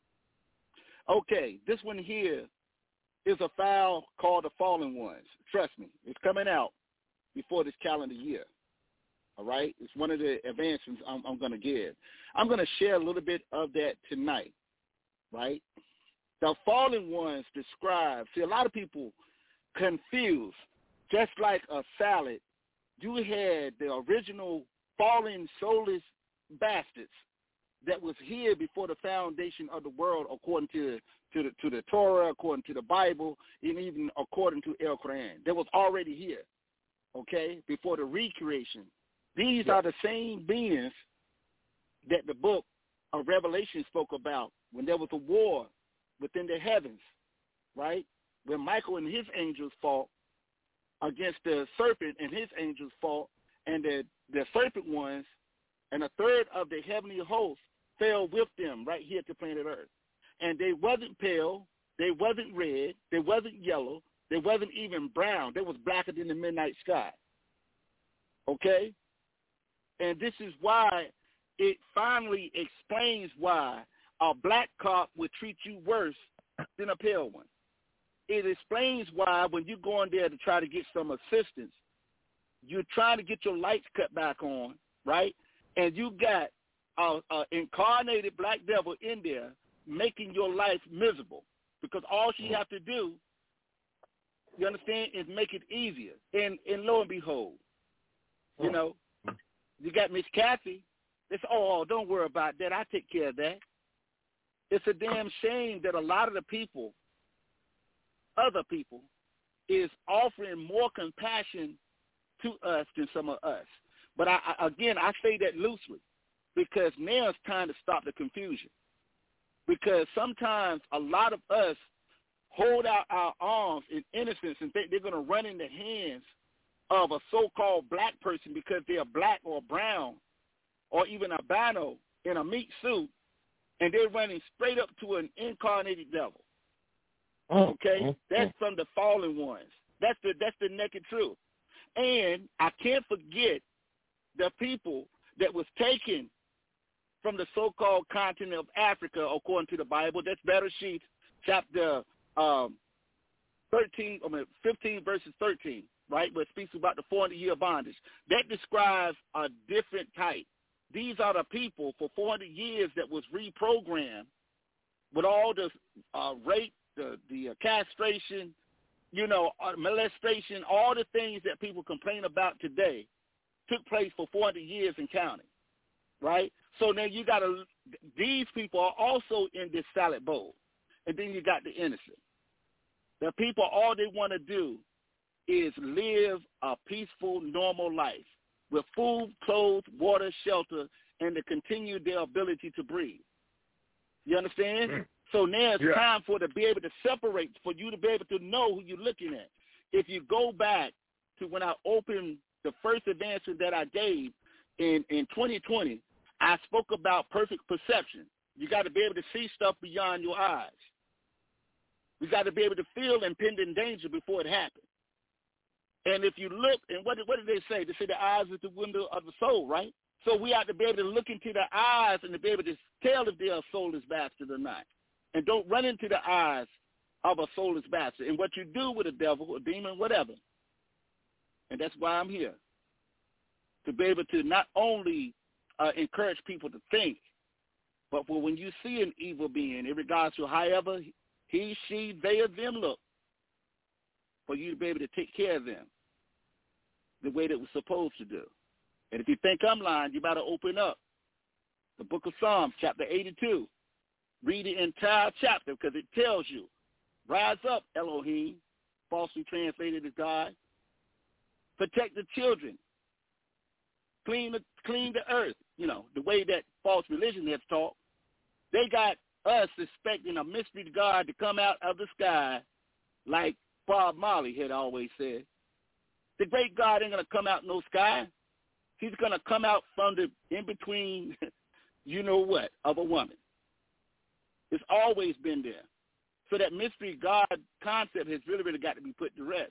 Okay, this one here is a file called The Fallen Ones. Trust me, it's coming out before this calendar year. All right? It's one of the advancements I'm going to give. I'm going to share a little bit of that tonight, right? The Fallen Ones describe, see, a lot of people confuse, just like a salad, you had the original fallen soulless bastards that was here before the foundation of the world, according to the Torah, according to the Bible, and even according to El Quran. That was already here, okay, before the recreation. These are the same beings that the book of Revelation spoke about when there was a war within the heavens, right, when Michael and his angels fought against the serpent and his angels fought, and the serpent ones and a third of the heavenly host fell with them right here to planet Earth. And they wasn't pale, they wasn't red, they wasn't yellow, they wasn't even brown. They was blacker than the midnight sky. Okay? And this is why it finally explains why a black cop would treat you worse than a pale one. It explains why when you go in there to try to get some assistance, you're trying to get your lights cut back on, right? And you got an incarnated black devil in there making your life miserable, because all she have to do, you understand, is make it easier. And lo and behold, you know, you got Miss Kathy. It's, oh, don't worry about that. I take care of that. It's a damn shame that a lot of the people, other people, is offering more compassion to us than some of us. But I say that loosely, because now it's time to stop the confusion. Because sometimes a lot of us hold out our arms in innocence and think they're going to run in the hands of a so-called black person because they're black or brown or even albino in a meat suit, and they're running straight up to an incarnated devil. Okay? That's from the fallen ones. That's the naked truth. And I can't forget the people that was taken from the so-called continent of Africa, according to the Bible. That's Bereshit, chapter 15, verses 13, right, where it speaks about the 400-year bondage. That describes a different type. These are the people for 400 years that was reprogrammed with all the rape, the castration, molestation, all the things that people complain about today took place for 400 years and counting, right? So now you got these people are also in this salad bowl. And then you got the innocent. The people, all they want to do is live a peaceful, normal life with food, clothes, water, shelter, and to continue their ability to breathe. You understand? So now it's time for to be able to separate, for you to be able to know who you're looking at. If you go back to when I opened the first advancement that I gave in 2020, I spoke about perfect perception. You got to be able to see stuff beyond your eyes. We got to be able to feel impending danger before it happens. And if you look, and what did they say? They say the eyes is the window of the soul, right? So we have to be able to look into the eyes and to be able to tell if they're a soulless bastard or not. And don't run into the eyes of a soulless bastard. And what you do with a devil, a demon, whatever. And that's why I'm here. To be able to not only encourage people to think, but for when you see an evil being, in regards to however he, she, they, or them look, for you to be able to take care of them the way that we're supposed to do. And if you think I'm lying, you better open up the book of Psalms, chapter 82. Read the entire chapter, because it tells you, rise up, Elohim, falsely translated as God. Protect the children. Clean the earth, the way that false religion has taught. They got us expecting a mystery God to come out of the sky like Bob Marley had always said. The great God ain't going to come out in no sky. He's going to come out from the in-between, you-know-what, of a woman. It's always been there. So that mystery God concept has really, really got to be put to rest.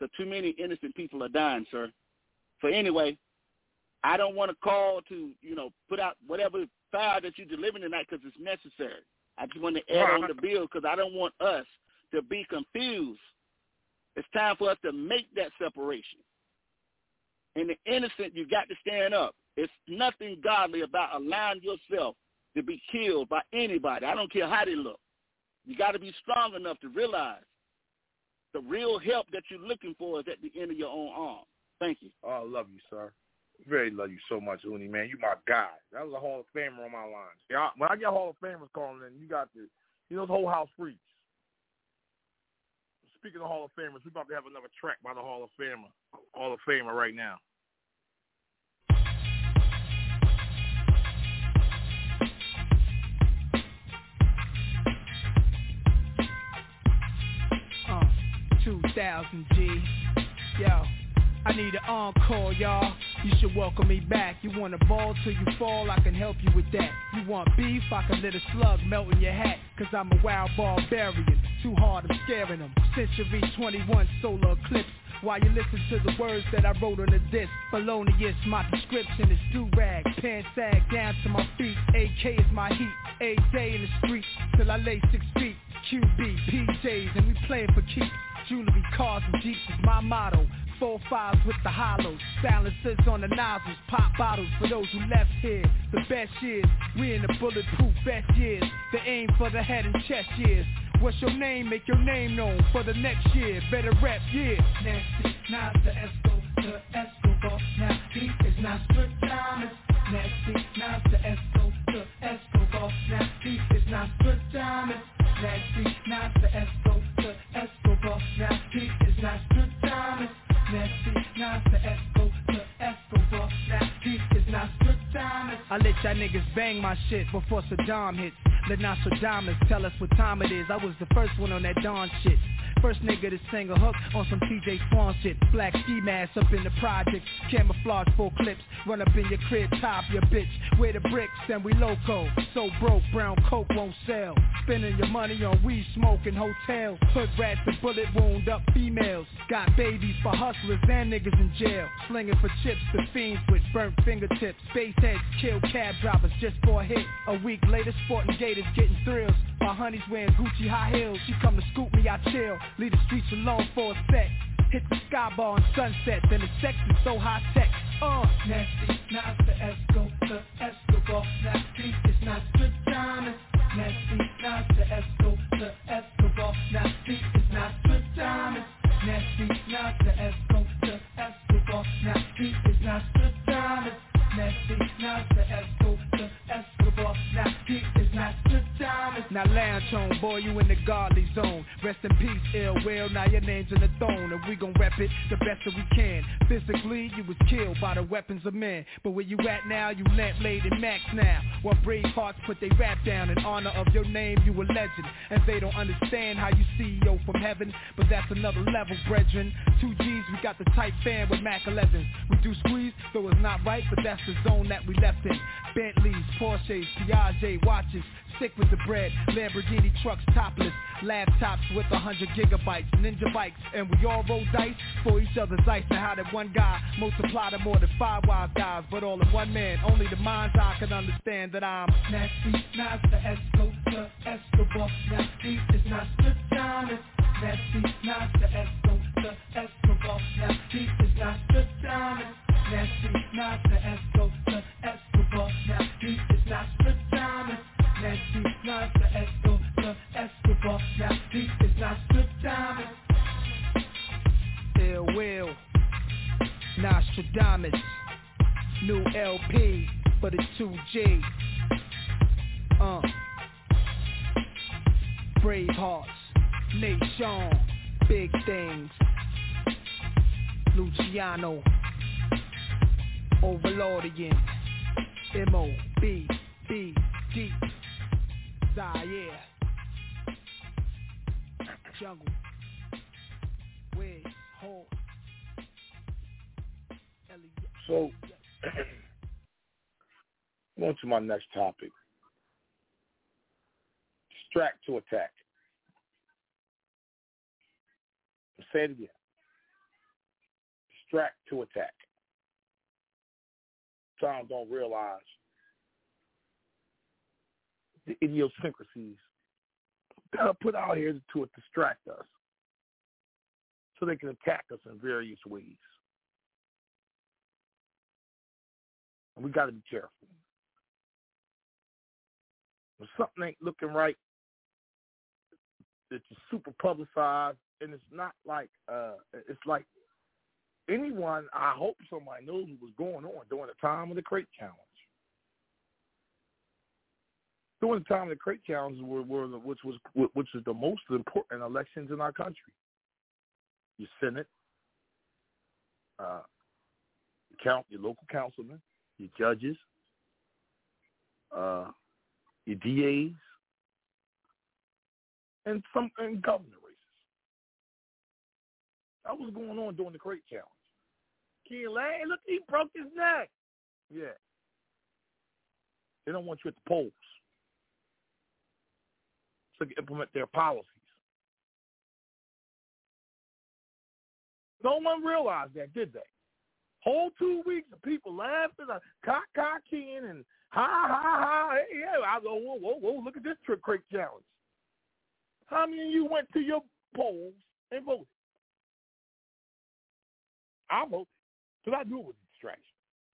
because too many innocent people are dying, sir. So anyway, I don't want to call to, put out whatever fire that you're delivering tonight because it's necessary. I just want to add on the bill because I don't want us to be confused. It's time for us to make that separation. And the innocent, you got to stand up. It's nothing godly about allowing yourself to be killed by anybody. I don't care how they look. You got to be strong enough to realize the real help that you're looking for is at the end of your own arm. Thank you. Oh, I love you, sir. Really love you so much, Uni, man. You my guy. That was a Hall of Famer on my line. Yeah, when I get Hall of Famers calling in, you got the whole house freaks. Speaking of Hall of Famers, we're about to have another track by the Hall of Famer right now. Uh, 2000 G. Yo. I need an encore, y'all. You should welcome me back. You want a ball till you fall, I can help you with that. You want beef, I can let a slug melt in your hat. Cause I'm a wild barbarian, too hard, I'm scaring them. Century 21 solar eclipse. While you listen to the words that I wrote on the disc. Felonious, my description is do-rag. Pants sag down to my feet. AK is my heat. A day in the street till I lay 6 feet. QB, PJs, and we playing for keeps. Jewelry, cars, and Jeeps is my motto. 4-5s with the hollows, silencers on the nozzles, pop bottles for those who left here. The best years, we in the bulletproof vest years. The aim for the head and chest years. What's your name? Make your name known for the next year. Better rap, yeah. Nasty, not the Escobar. Now he is not strict diamonds. Nasty, not the Escobar. Now he is not strict diamonds. Nasty, not the Escobar. Now he is not strict diamonds. Nasty, not the Escobar. Now he is not strict diamonds. I let y'all niggas bang my shit before Saddam hits. Let Nostradamus tell us what time it is. I was the first one on that Dawn shit. First nigga to sing a hook on some TJ Swan shit. Black ski mask up in the projects, camouflage full clips. Run up in your crib, top your bitch. Wear the bricks and we loco. So broke, brown coke won't sell. Spending your money on weed, smoking hotels. Hood rats and bullet wound up females. Got babies for hustlers and niggas in jail. Slinging for chips to fiends with burnt fingertips. Space heads kill cab drivers just for a hit. A week later, sporting gators getting thrills. My honey's wearing Gucci high heels. She come to scoop me, I chill. Leave the streets alone for a sec. Hit the sky bar on sunset. Then the sex is so high tech. Nasty, not the Escobar. Now he is not strict diamonds. Nasty, not the Escobar. Now he is not strict diamonds. Nasty, not the Escobar. Now he is not strict diamonds. Nasty, not the Escobar. Now he is not strict diamonds. Now lounge on, boy, you in the godly zone. Rest in peace, ill will. Now your name's in the throne, and we gon' rep it the best that we can. Physically, you was killed by the weapons of men, but where you at now, you lamp-laid max now. While brave hearts put they rap down in honor of your name, you a legend. And they don't understand how you CEO from heaven, but that's another level, brethren. 2 G's, we got the tight fan with Mac 11s. We do squeeze, though it's not right, but that's the zone that we left in. Bentleys, Porsches, Piaget watches, sick with the bread, Lamborghini trucks topless, laptops with 100 gigabytes, ninja bikes, and we all roll dice for each other's ice. And how that one guy multiply to more than 5 wild guys, but all in one man. Only the mind's eye can understand that I'm nasty, not the Escobar. Now he is not strict diamonds. Nasty, not the Escobar. Now he is not strict diamonds. Nasty, not the Escobar. Now he is not strict diamonds. Nasty, not the Escobar. Now he is not strict diamonds. Ill will, Nostradamus, new LP for the 2G. Brave Hearts, Nation, Big Things, Luciano, Overlordian, M.O.B.B.D. Zaire, Jungle, Wiz, Hall. So, on to my next topic. Strapped to attack. I'll say it again. distract to attack. Some don't realize the idiosyncrasies that are put out here to distract us so they can attack us in various ways. And we got to be careful. When something ain't looking right, it's super publicized, and it's not like, it's like anyone, I hope somebody knows what was going on during the time of the Crate Challenge. During the time of the Crate Challenge, which is the most important elections in our country. Your Senate, your local councilmen, your judges, your DAs, and governor races. That was going on during the Crate Challenge. Ken Lane, look, he broke his neck. Yeah. They don't want you at the polls so they can implement their policies. No one realized that, did they? Whole 2 weeks of people laughing, Ken, and ha. Hey, yeah, I go, whoa, look at this Crate Challenge. How many of you went to your polls and voted? I voted because I knew it was a distraction.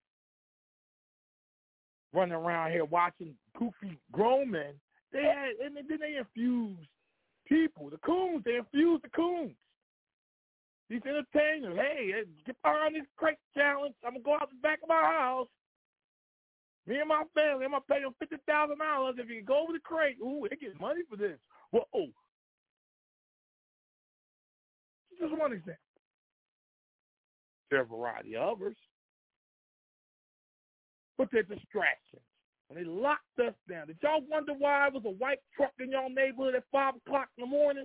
Running around here watching goofy grown men, and then they infused people, the coons. They infused the coons. These entertainers, hey, get behind this Crate Challenge. I'm gonna go out the back of my house. Me and my family, I'm gonna pay them $50,000 if you go over the crate. Ooh, they get money for this. Whoa. Just one example. There are a variety of others. But they're distractions. And they locked us down. Did y'all wonder why it was a white truck in your neighborhood at 5 o'clock in the morning?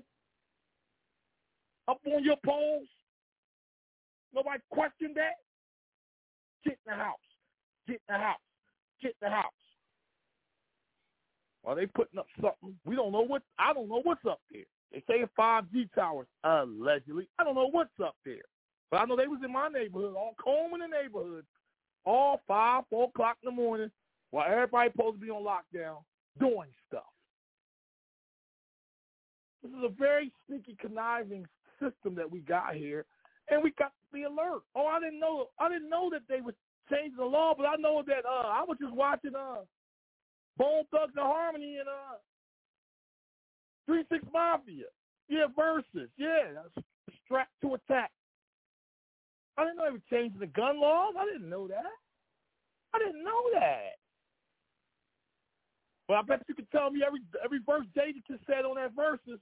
Up on your poles? Nobody questioned that? Get in the house. Get in the house. Get in the house. Well, they putting up something. I don't know what's up there. They say 5G towers, allegedly. I don't know what's up there. But I know they was in my neighborhood, all combing the neighborhood, all 4 o'clock in the morning, while everybody supposed to be on lockdown, doing stuff. This is a very sneaky, conniving system that we got here, and we got to be alert. Oh, I didn't know that they were changing the law, but I know that I was just watching Bone Thugs and Harmony and 3 6 Mafia. Yeah, Versus. Yeah, strapped to attack. I didn't know they were changing the gun laws. I didn't know that. But I bet you could tell me every verse Jadakiss said on that Versus.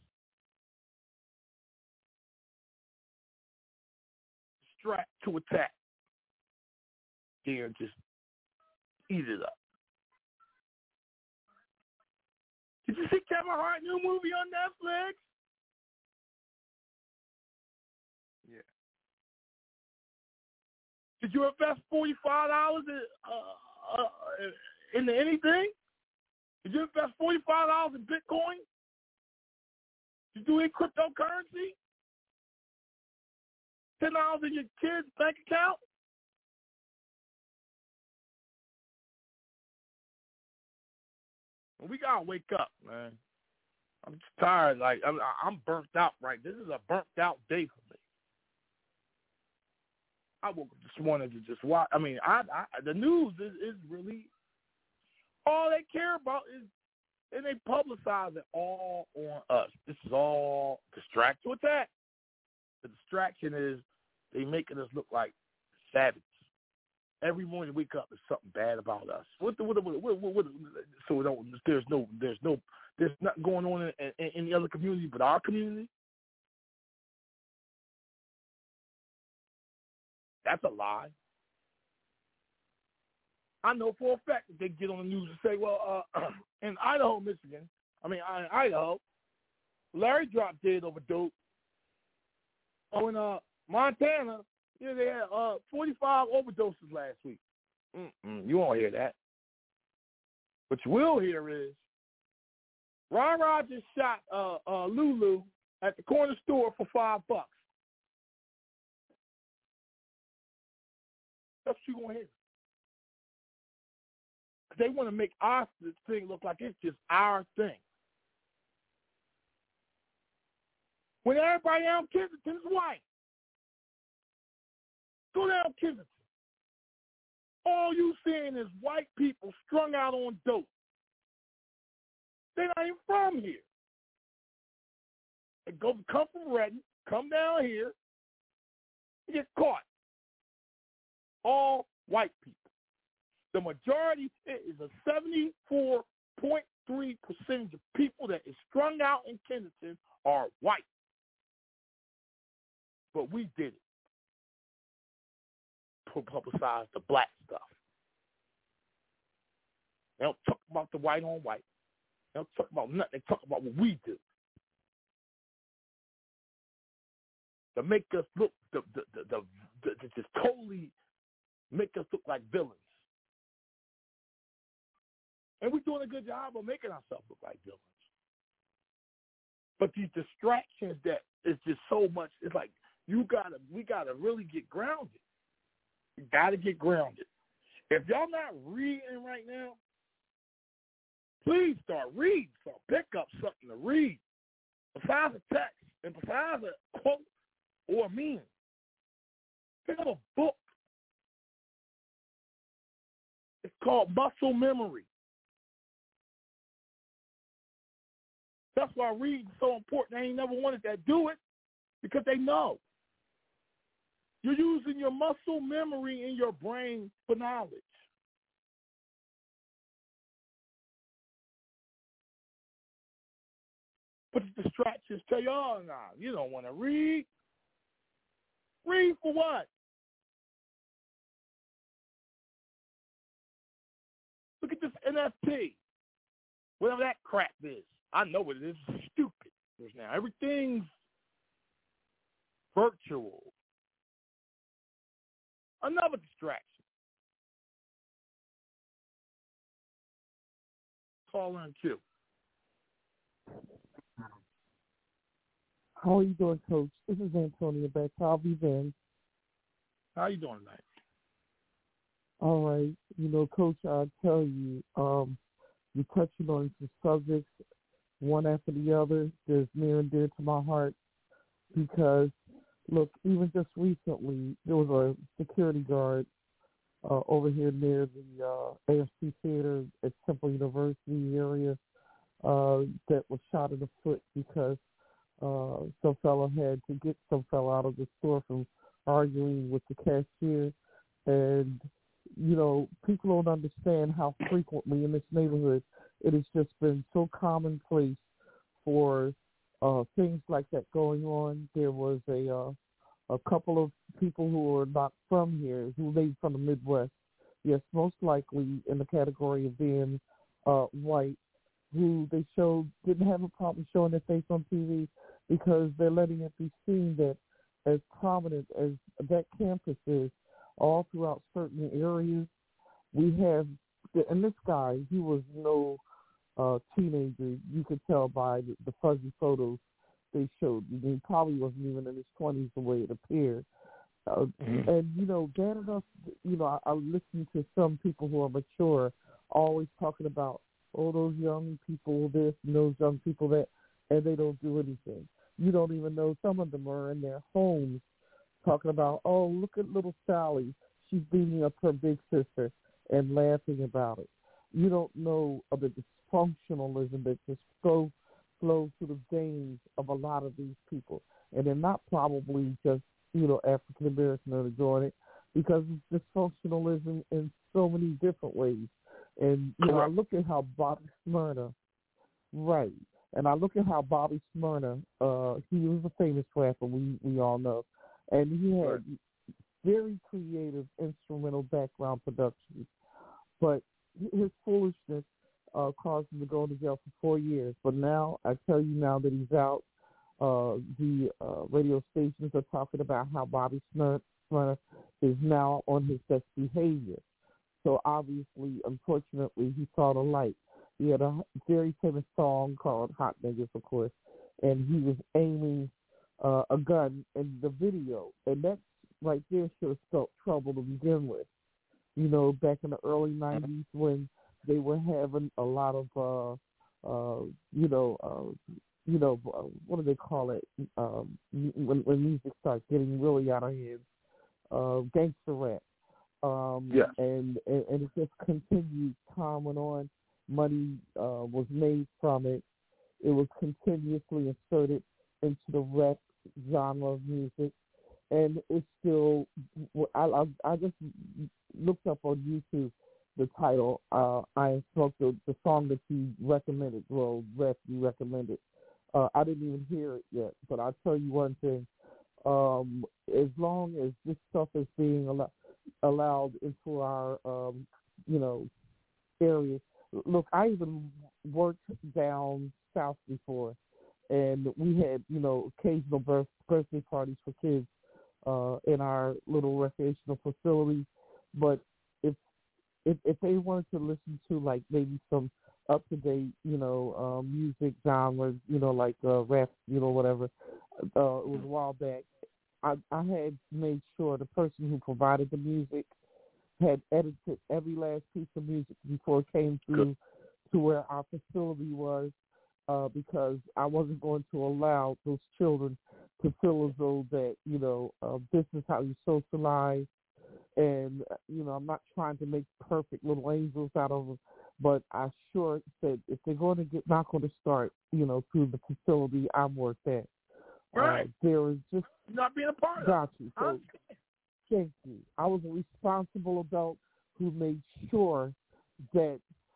Strapped to attack. There, just eat it up. Did you see Kevin Hart new movie on Netflix? Yeah. Did you invest $45 into anything? Did you invest $45 in Bitcoin? Did you do any cryptocurrency? $10 in your kid's bank account? We gotta wake up, man. I'm just tired. Like I'm burnt out. Right, this is a burnt out day for me. I woke up this morning to just watch. I mean, the news is really all they care about is, and they publicize it all on us. This is all distract to attack. The distraction is they making us look like savages. Every morning we wake up, there's something bad about us. So there's nothing going on in any other community but our community. That's a lie. I know for a fact that they get on the news and say, well, in Idaho, Larry dropped dead over dope. Oh, in Montana, they had 45 overdoses last week. You won't hear that. What you will hear is Ron Rogers shot Lulu at the corner store for $5. That's what you're going to hear. They want to make our thing look like it's just our thing. When everybody down Kensington is white. Go down Kensington. All you seeing is white people strung out on dope. They're not even from here. They come from Redden, come down here, and get caught. All white people. The majority is a 74.3% of people that is strung out in Kensington are white. But we did it. Publicize the black stuff. They don't talk about the white on white. They don't talk about nothing. They talk about what we do. To make us look, just totally make us look like villains. And we're doing a good job of making ourselves look like villains. But these distractions that is just so much, it's like we gotta really get grounded. We gotta get grounded. If y'all not reading right now, please start reading. So pick up something to read. Besides a text and besides a quote or a meme. Pick up a book. It's called Muscle Memory. That's why reading is so important. I ain't never wanted to do it because they know. You're using your muscle memory in your brain for knowledge. But the distractions tell you, oh, no, you don't want to read. Read for what? Look at this NFT. Whatever that crap is. I know what it is. It's stupid. Now everything's virtual. Another distraction. Call in Q. How are you doing, Coach? This is Antonio back. How have you been? How you doing tonight? All right. You know, Coach, I tell you, you're touching on some subjects, one after the other, that's near and dear to my heart because, look, even just recently, there was a security guard over here near the AFC Theater at Temple University area that was shot in the foot because some fellow had to get some fellow out of the store from arguing with the cashier. And, you know, people don't understand how frequently in this neighborhood it has just been so commonplace for things like that going on. There was a couple of people who are not from here, who live from the Midwest, yes, most likely in the category of being white, who they didn't have a problem showing their face on TV because they're letting it be seen that as prominent as that campus is, all throughout certain areas, we have, and this guy, he was no teenager. You could tell by the fuzzy photos they showed. He probably wasn't even in his 20s the way it appeared. And, you know, bad enough, you know, I listen to some people who are mature always talking about, oh, those young people this and those young people that, and they don't do anything. You don't even know some of them are in their homes talking about, oh, look at little Sally. She's beating up her big sister and laughing about it. You don't know of the dysfunctionalism that just flows through the veins of a lot of these people. And they're not probably just, you know, African American that are doing it because it's dysfunctionalism in so many different ways. And, you know, I look at how Bobby Smyrna, right, and I look at how Bobby Smyrna, he was a famous rapper, we all know, and he had very creative instrumental background productions, but his foolishness caused him to go into jail for 4 years. But now, I tell you now that he's out, the radio stations are talking about how Bobby Smyrna is now on his best behavior. So obviously, unfortunately, he saw the light. He had a very famous song called Hot Niggas, of course, and he was aiming a gun in the video. And that right there should have spelled trouble to begin with. you know, back in the early 90s when they were having a lot of, what do they call it? When music starts getting really out of hand, gangster rap. Yes. And it just continued. Time went on. Money was made from it. It was continuously inserted into the rap genre of music, and it's still. I just looked up on YouTube the title. I smoked the song that you recommended. Well, rap you recommended. I didn't even hear it yet, but I'll tell you one thing. As long as this stuff is being allowed into our, areas. Look, I even worked down south before, and we had, occasional birthday parties for kids in our little recreational facility. But if they wanted to listen to, like, maybe some up-to-date, music genres, like rap, whatever, it was a while back, I had made sure the person who provided the music had edited every last piece of music before it came through to where our facility was, because I wasn't going to allow those children to feel as though that, this is how you socialize. And, I'm not trying to make perfect little angels out of them, but I sure said if they're going to not going to start, through the facility I'm worked at. Right. There is just not being a part of it. Got you. So, thank you. I was a responsible adult who made sure that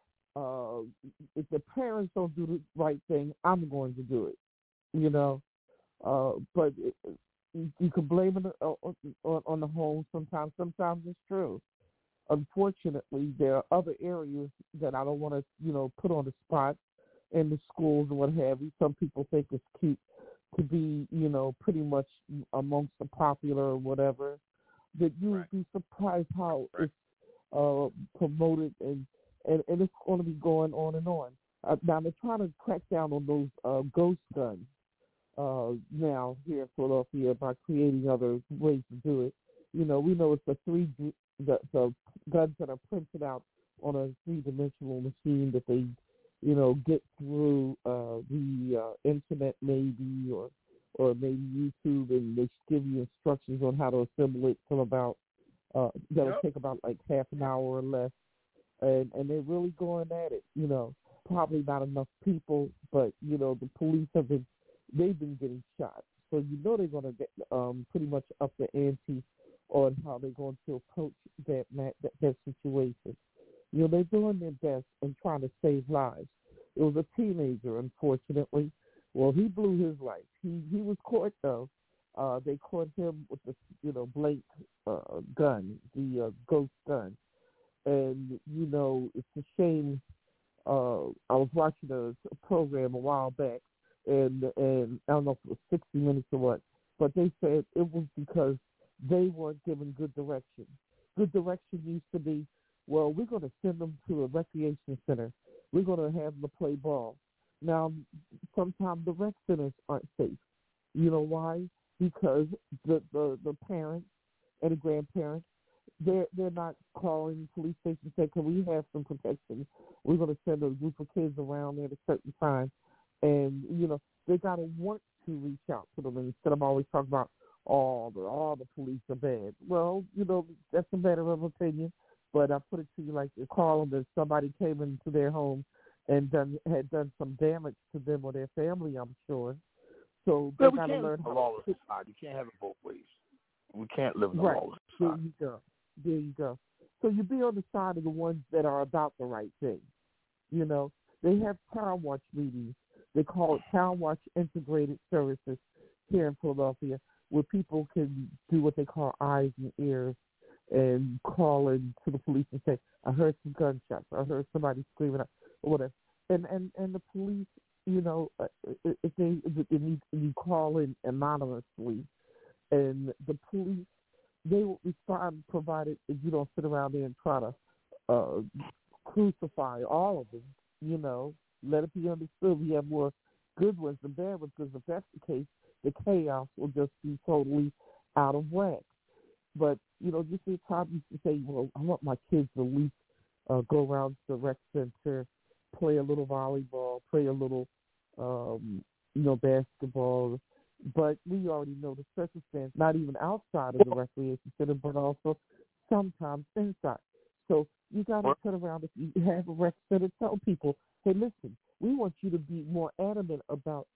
if the parents don't do the right thing, I'm going to do it. But you can blame it on the home sometimes. Sometimes it's true. Unfortunately, there are other areas that I don't want to, put on the spot in the schools and what have you. Some people think it's cute to be, pretty much amongst the popular or whatever. That you would be surprised how it's promoted and it's going to be going on and on. Now, they're trying to crack down on those ghost guns now here in Philadelphia by creating other ways to do it. We know it's the guns that are printed out on a three-dimensional machine that they, get through the internet maybe or maybe YouTube, and they give you instructions on how to assemble it from about that'll take about like half an hour or less, and they're really going at it. Probably not enough people, but the police they've been getting shot, so they're going to get pretty much up the ante on how they're going to approach that situation. They're doing their best in trying to save lives. It was a teenager, unfortunately. Well, he blew his life. He was caught, though. They caught him with the blank gun, the ghost gun. And, it's a shame. I was watching a program a while back, and I don't know if it was 60 Minutes or what, but they said it was because they weren't given good direction. Good direction used to be, well, we're going to send them to a recreation center. We're going to have them play ball. Now, sometimes the rec centers aren't safe. You know why? Because the parents and the grandparents, they're not calling the police station and saying, can we have some protection? We're going to send a group of kids around there at a certain time. And, they got to want to reach out to them instead of always talking about, all the police are bad. Well, that's a matter of opinion. But I put it to you like you call them that somebody came into their home and had done some damage to them or their family, I'm sure. So they got to learn how to. You can't have it both ways. We can't live in a lawless society. There you go. So you be on the side of the ones that are about the right thing. They have Town Watch meetings. They call it Town Watch Integrated Services here in Philadelphia, where people can do what they call eyes and ears and call in to the police and say, I heard some gunshots, I heard somebody screaming out, or whatever. And the police, if you call in anonymously, and the police, they will respond provided if you don't sit around there and try to crucify all of them, let it be understood we have more good ones than bad ones, because if that's the case, the chaos will just be totally out of whack. But, you know, just as Tom used to say, well, I want my kids to at least go around to the rec center, play a little volleyball, play a little, you know, basketball. But we already know the circumstance, not even outside of the recreation center, but also sometimes inside. So you got to turn around, if you have a rec center, tell people, hey, listen, we want you to be more adamant about,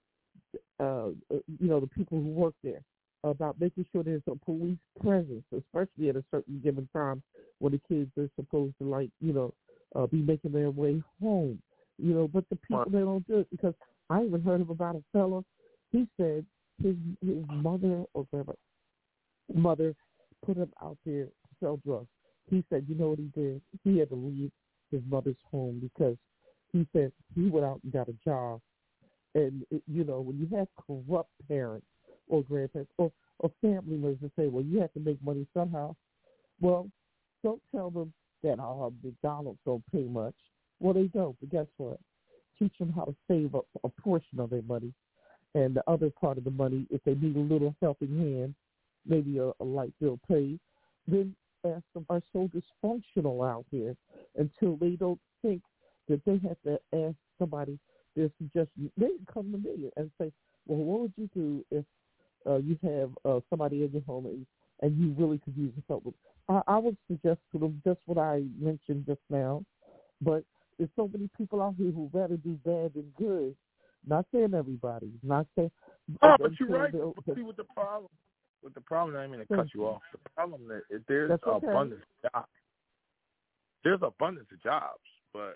you know, the people who work there, about making sure there's a police presence, especially at a certain given time when the kids are supposed to, like, you know, be making their way home. You know, but the people, they don't do it, because I even heard about a fella, he said his mother or grandmother put him out there to sell drugs. He said, you know what he did? He had to leave his mother's home because he said he went out and got a job. And, you know, when you have corrupt parents or grandparents or family members that say, well, you have to make money somehow, well, don't tell them that McDonald's don't pay much. Well, they don't, but guess what? Teach them how to save up a portion of their money, and the other part of the money, if they need a little helping hand, maybe a light bill paid, then ask them, are so dysfunctional out here until they don't think that they have to ask somebody their suggestion. They can come to me and say, well, what would you do if you have somebody in your home and you really could use help with? I would suggest to them just what I mentioned just now, but there's so many people out here who rather do bad than good. Not saying everybody, not saying. No, but you're right. See what the problem. With the problem, I mean to cut you off. The problem is there's abundance of jobs. There's abundance of jobs, but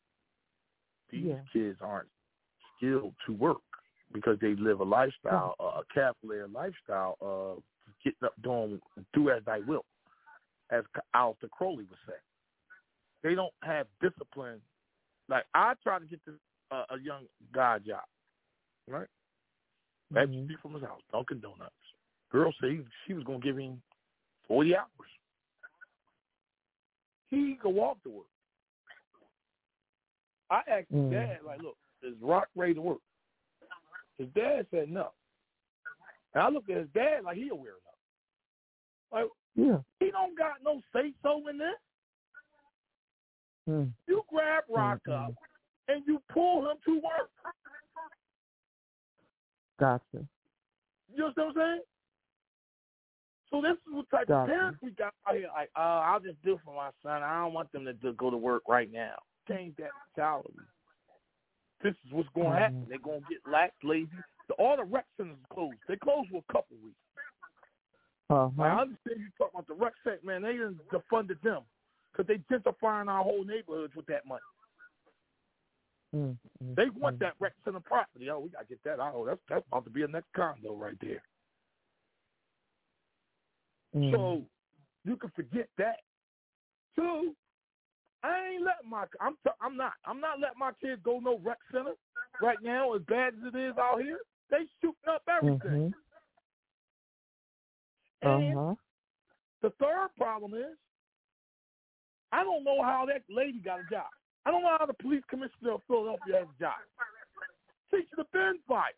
these kids aren't skilled to work because they live a lifestyle, a cavalier lifestyle of getting up, do as I will, as Aleister Crowley would say. They don't have discipline. Like, I try to get this, a young guy a job, right? That's from his house, Dunkin' Donuts. Girl said she was going to give him 40 hours. He could walk to work. I asked his dad, like, look, is Rock ready to work? His dad said no. And I looked at his dad like he aware enough. Like, he don't got no say-so in this. You grab Rock up and you pull him to work. Gotcha. You know what I'm saying? So this is what type of parents we got out here. Like, I'll just do it for my son. I don't want them to go to work right now. Change that mentality. This is what's going to happen. They're going to get lax, lazy. All the rec centers are closed. They closed for a couple of weeks. I understand you talking about the rec center, man. They defunded them because they gentrifying our whole neighborhoods with that money. They want that rec center property. Oh, we got to get that out. Oh, that's about to be a next condo right there. So you can forget that. Two, I ain't letting I'm not letting my kids go no rec center right now. As bad as it is out here, they shooting up everything. And the third problem is, I don't know how that lady got a job. I don't know how the police commissioner of Philadelphia has a job. She should have been fired.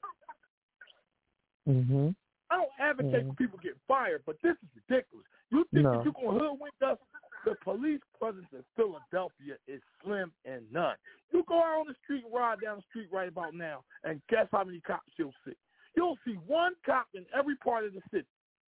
I don't advocate for people getting fired, but this is ridiculous. You think that you're going to hoodwink us? The police presence in Philadelphia is slim and none. You go out on the street, ride down the street right about now, and guess how many cops you'll see? You'll see one cop in every part of the city.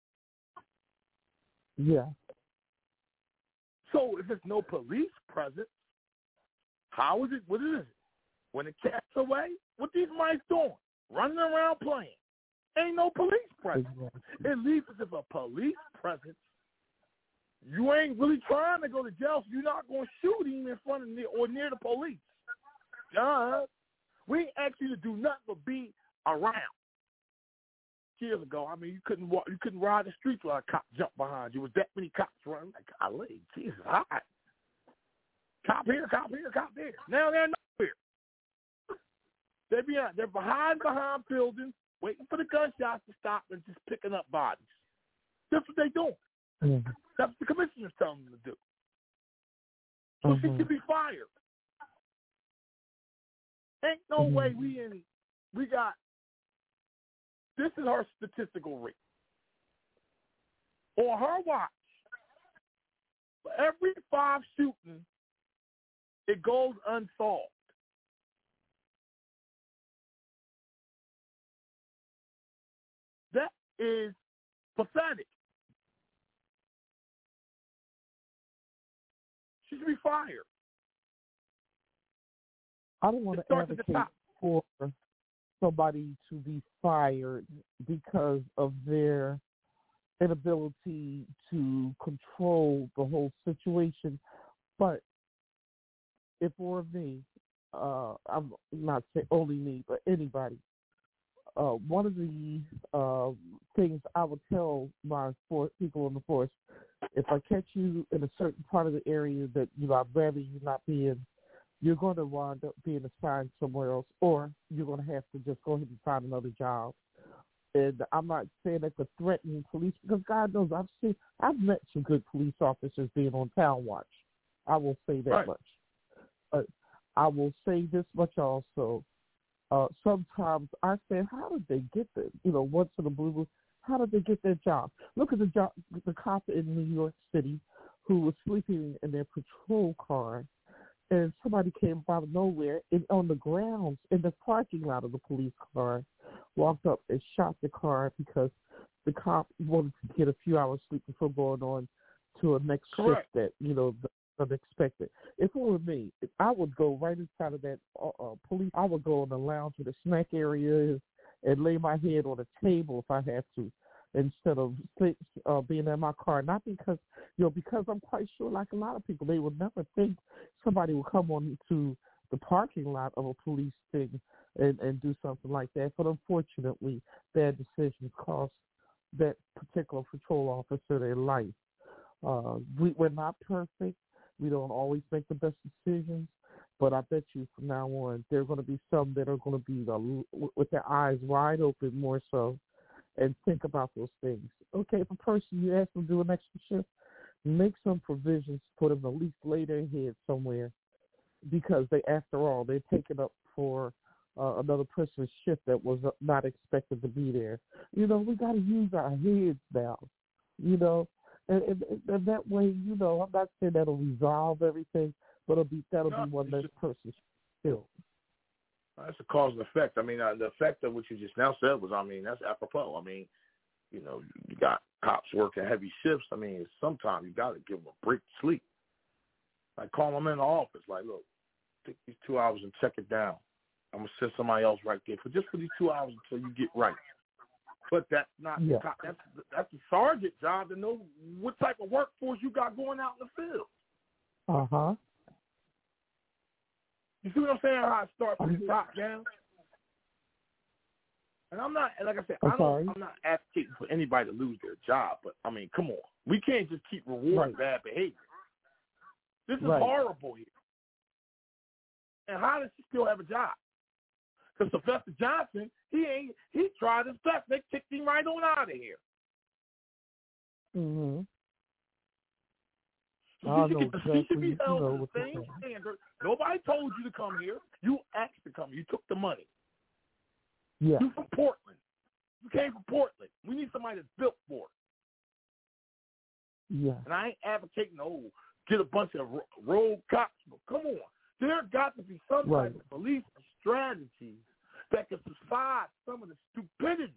Yeah. So if there's no police presence, how is it? What is it? When the cat's away, what these mice doing? Running around playing. Ain't no police presence. It leaves us with a police presence. You ain't really trying to go to jail, so you're not going to shoot him in front of or near the police. We ain't asked you to do nothing but be around. Years ago, I mean, you couldn't ride the streets without a cop jump behind you. There was that many cops running. Like, golly, Jesus, hot. Cop here, cop here, cop there. Now they're nowhere. They're behind buildings, waiting for the gunshots to stop and just picking up bodies. That's what they're doing. That's what the commissioner's telling them to do. So she should be fired. Ain't no way we got. This is her statistical rate. On her watch, For every 5 shootings, it goes unsolved. That is pathetic. She should be fired. I don't want to advocate for somebody to be fired because of their inability to control the whole situation. But if for me, I'm not saying only me, but anybody, one of the things I would tell my people in the force, if I catch you in a certain part of the area that, I'd rather you not be in, you're going to wind up being assigned somewhere else, or you're going to have to just go ahead and find another job. And I'm not saying that to threaten police, because God knows I've met some good police officers being on Town Watch. I will say that much. But I will say this much also. Sometimes I say, how did they get there? Once in a blue moon, how did they get their job? Look at the cop in New York City who was sleeping in their patrol car, and somebody came out of nowhere and on the grounds in the parking lot of the police car, walked up and shot the car because the cop wanted to get a few hours sleep before going on to a next shift that, unexpected. If it were me, I would go right inside of that police. I would go in the lounge with the snack area and lay my head on a table if I had to, instead of being in my car. Not because, because I'm quite sure, like a lot of people, they would never think somebody would come on to the parking lot of a police thing and do something like that. But unfortunately, bad decisions cost that particular patrol officer their life. We're not perfect. We don't always make the best decisions, but I bet you from now on there are going to be some that are going to be with their eyes wide open more so and think about those things. Okay, if a person, you ask them to do an extra shift, make some provisions for them to at least lay their head somewhere, because after all, they're taking up for another person's shift that was not expected to be there. We got to use our heads now, And that way, I'm not saying that'll resolve everything, but that'll be one less person killed. That's a cause and effect. I mean, the effect of what you just now said was, that's apropos. You got cops working heavy shifts. Sometimes you got to give them a break to sleep. Like, call them in the office. Like, look, take these 2 hours and check it down. I'm going to send somebody else right there for these 2 hours until you get right. But that's not the cop. That's the sergeant job to know what type of workforce you got going out in the field. Uh-huh. You see what I'm saying? How it starts from the top down? And I'm not, like I said, I'm not advocating for anybody to lose their job, but, come on. We can't just keep rewarding bad behavior. This is horrible here. And how does she still have a job? Because Sylvester Johnson, he tried his best. They kicked him right on out of here. Mm-hmm. She should be held to the same standard. Nobody told you to come here. You asked to come. You took the money. Yeah. You from Portland. You came from Portland. We need somebody that's built for it. Yeah. And I ain't advocating, get a bunch of rogue cops. Come on. There got to be some type of police strategy that can survive some of the stupidity.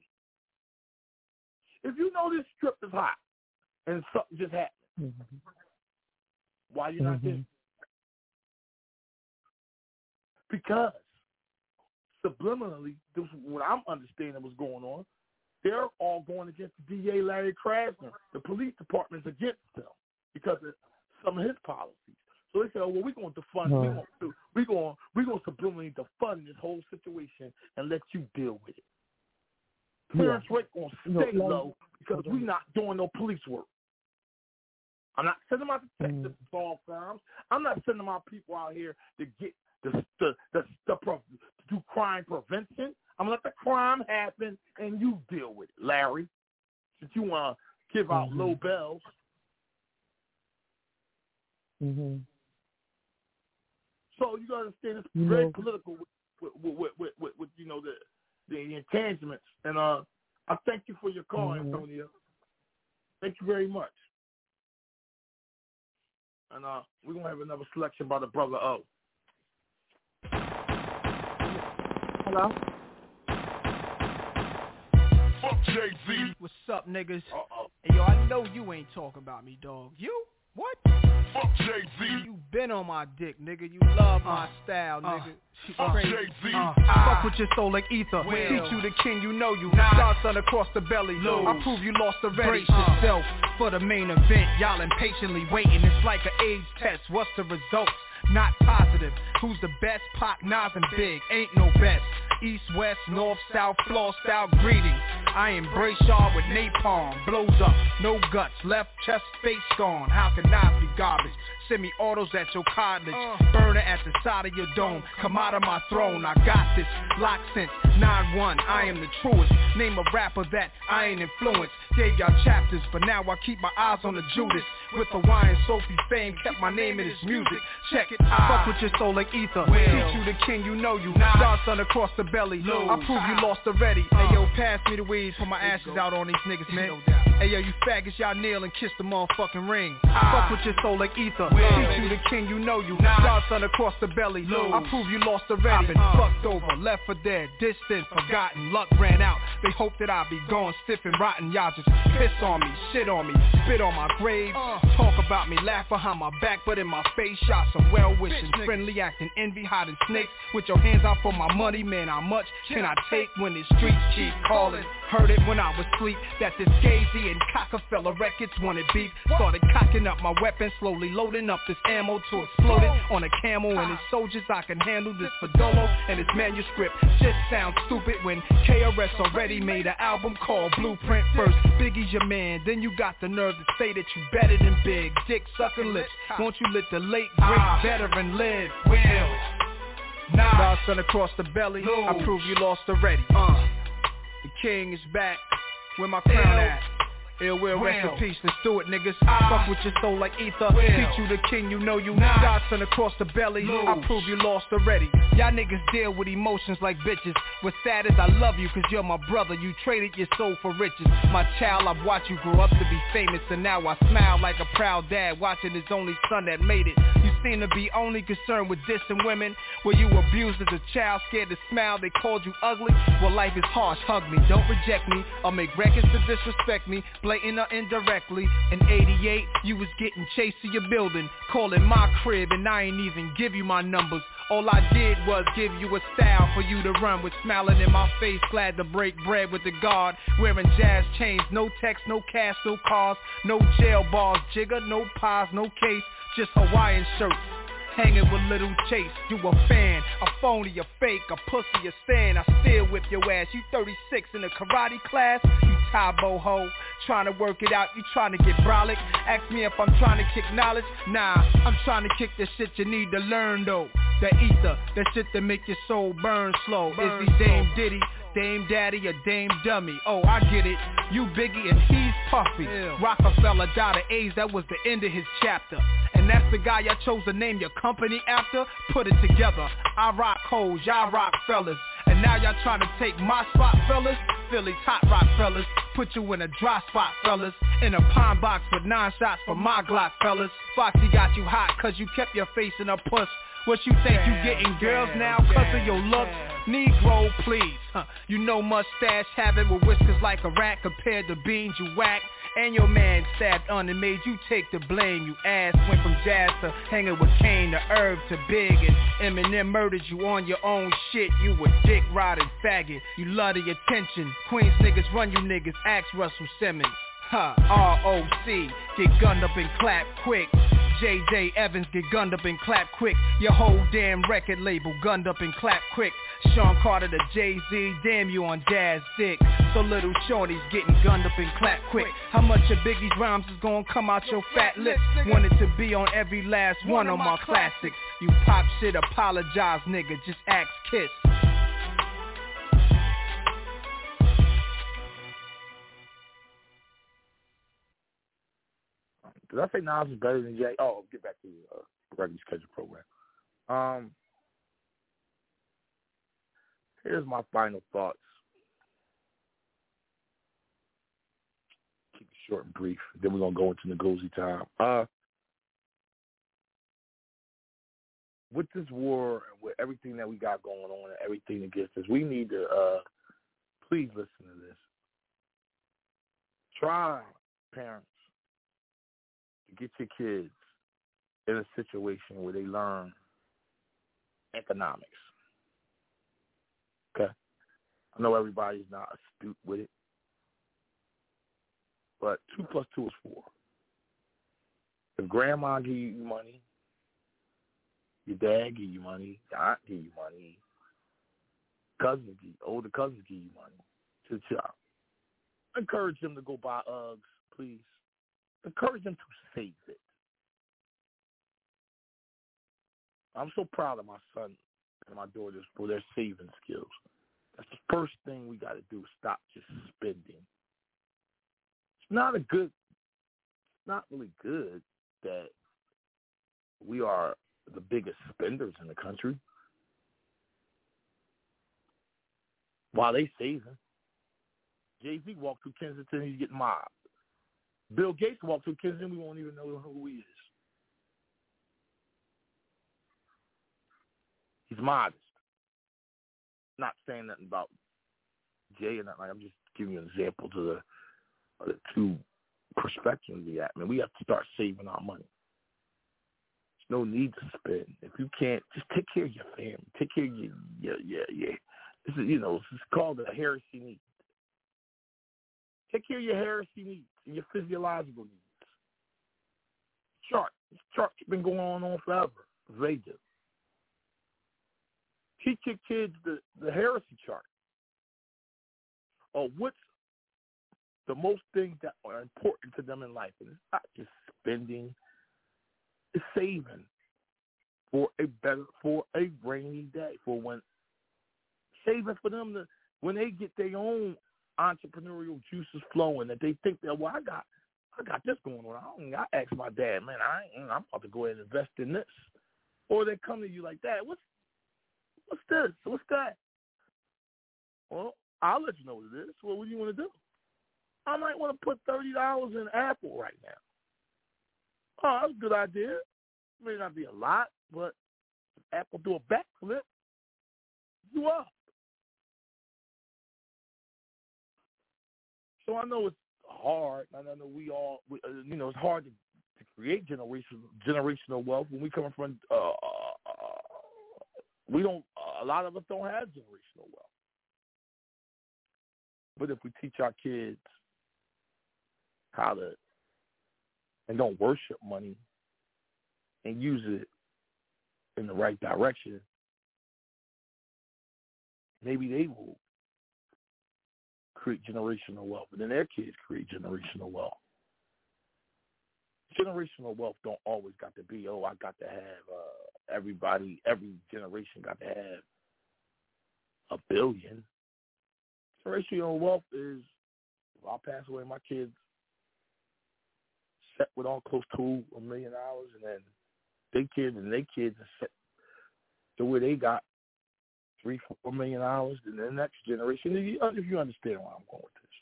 If you know this strip is hot and something just happened, why you not there? Because subliminally, this is what I'm understanding was going on. They're all going against the DA, Larry Krasner. The police department's against them because of some of his policies. So they said, well, we're going to defund. We're going to subliminally defund this whole situation and let you deal with it. Clearance rate going to stay low because we're not doing no police work. I'm not sending my detectives to solve crimes. I'm not sending my people out here to get to do crime prevention. I'm going to let the crime happen and you deal with it, Larry, since you want to give out low bells. Mm-hmm. So you got to understand it's very political with the intangibles. And I thank you for your call, Antonio. Thank you very much. And we're going to have another selection by the brother O. Hello? Fuck Jay-Z. What's up, niggas? Hey, yo, I know you ain't talking about me, dog. You? What? Fuck Jay-Z. You been on my dick, nigga. You love my style, nigga. Fuck Jay-Z. Fuck with your soul like ether. Teach you the king, you know you. Godson across the belly. I prove you lost already. Brace yourself for the main event. Y'all impatiently waiting. It's like an AIDS test. What's the results? Not positive. Who's the best? Pac, Nas, and Big. Ain't no best. East, west, north, south, floor style greetings. I embrace y'all with napalm. Blows up, no guts, left chest, face gone. How can I be garbage? Semi-autos at your cartilage. Burner at the side of your dome. Come out of my throne, I got this. Lock since 9-1, I am the truest. Name a rapper that I ain't influenced. Gave y'all chapters, but now I keep my eyes on the Judas. With Hawaiian Sophie fame, kept my name in his music. Check it, fuck with your soul like ether. Teach you the king, you know you. Godson across the belly. I prove you lost already. Hey yo, pass me the weed, put my ashes out on these niggas, man. Hey yo, you faggots, y'all kneel and kiss the motherfucking ring. Fuck with your soul like ether. Teach you the king, you know you. Godson across the belly. I prove you lost already. Been fucked over, left for dead, distant, forgotten. Luck ran out. They hope that I'll be gone stiff and rotten. Y'all just piss on me, shit on me, spit on my grave. Talk about me, laugh behind my back, but in my face, shot some well-wishing, friendly acting, envy, hiding snakes. With your hands out for my money, man, how much can I take when the streets keep calling? Heard it when I was asleep, that this Gazy and Cockefeller records wanted beef. Started cocking up my weapon, slowly loading up this ammo to explode it on a camel and his soldiers. I can handle this Fadolo and his manuscript. Just sounds stupid when KRS already made an album called Blueprint first. Biggie's your man, then you got the nerve to say that you better than Big. Dick sucking lips, won't you let the late great veteran live? Godson across the belly, I prove you lost already. The king is back, where my crown at? Ill will, rest in peace, let's do it, niggas. Fuck with your soul like ether. Teach you the king, you know you. Godson across the belly, I prove you lost already. Y'all niggas deal with emotions like bitches. What's sad is I love you cause you're my brother. You traded your soul for riches. My child, I've watched you grow up to be famous, and now I smile like a proud dad watching his only son that made it. You seem to be only concerned with dissing women. Were you abused as a child, scared to smile, they called you ugly? Well, life is harsh, hug me, don't reject me, or make records to disrespect me. Blatant or indirectly. In 88, you was getting chased to your building, calling my crib, and I ain't even give you my numbers. All I did was give you a style for you to run with, smiling in my face, glad to break bread with the guard. Wearing jazz chains, no text, no cash, no cars, no jail bars, jigger, no pies, no case, just Hawaiian shirts. Hanging with Little Chase, you a fan, a phony, a fake, a pussy, a stand. I still whip your ass, you 36 in a karate class, you Tybo ho, trying to work it out, you trying to get brolic. Ask me if I'm trying to kick knowledge, nah, I'm trying to kick the shit you need to learn though. That ether, that shit that make your soul burn slow. Is he Dame Diddy, Dame Daddy, or Dame Dummy? Oh, I get it, you Biggie and he's Puffy. Rockefeller died of AIDS, that was the end of his chapter. And that's the guy y'all chose to name your company after? Put it together, I rock hoes, y'all rock fellas. And now y'all trying to take my spot, fellas? Philly's hot rock fellas, put you in a dry spot, fellas. In a pine box with 9 shots for my Glock, fellas. Foxy got you hot cause you kept your face in a puss. What you think you getting girls now cause of your looks? Negro, please. You know mustache having with whiskers like a rat compared to beans you whack. And your man stabbed on and made you take the blame. You ass went from jazz to hanging with Kane to Herb to Big. And Eminem murdered you on your own shit. You a dick riding faggot. You love the attention. Queens niggas run you niggas. Ask Russell Simmons. R.O.C. Get gunned up and clap quick. J.J. Evans get gunned up and clap quick. Your whole damn record label gunned up and clap quick. Sean Carter to Jay-Z, damn you on jazz dick. So little shorty's getting gunned up and clap quick. How much of Biggie's rhymes is gonna come out your fat lips? Wanted to be on every last one of my classics. You pop shit, apologize nigga, just ask Kiss. Did I say Nas is better than Jay? Oh, I'll get back to the regular schedule program. Here's my final thoughts. Keep it short and brief. Then we're going to go into Ngozi time. with this war and with everything that we got going on and everything against us, we need to please listen to this. Try, parents, to get your kids in a situation where they learn economics. Okay? I know everybody's not astute with it, but 2 plus 2 is 4. If grandma give you money, your dad give you money, your aunt give you money, older cousins give you money to the child. Encourage them to go buy Uggs, please. Encourage them to save it. I'm so proud of my son and my daughters for their saving skills. That's the first thing we got to do, stop just spending. It's not really good that we are the biggest spenders in the country while they saving. Jay-Z walked through Kensington, he's getting mobbed. Bill Gates walked through Kensington, we won't even know who he is. He's modest. Not saying nothing about Jay or nothing. I'm just giving you an example to the two perspectives we have. Man, we have to start saving our money. There's no need to spend. If you can't, just take care of your family. Take care of your. This is, it's called a heresy need. Take care of your heresy needs and your physiological needs. This chart's been going on forever. They do. Teach your kids the heresy chart. Or what's the most things that are important to them in life. And it's not just spending, it's saving for a rainy day, saving for them when they get their own entrepreneurial juices flowing, that they think that, I got this going on. I ask my dad, man, I'm about to go ahead and invest in this. Or they come to you like that. What's this? What's that? Well, I'll let you know what it is. Well, what do you want to do? I might want to put $30 in Apple right now. Oh, that's a good idea. It may not be a lot, but if Apple do a backflip, you up. So I know it's hard. I know it's hard to create generational wealth when we come from. A lot of us don't have generational wealth. But if we teach our kids how to, and don't worship money and use it in the right direction, maybe they will create generational wealth, and then their kids create generational wealth. Generational wealth don't always got to be, I got to have every generation got to have $1 billion. Generational wealth is, if I pass away, my kids set with all close to $1 million, and then their kids are set to where they got $3-4 million, and the next generation. If you understand where I'm going with this.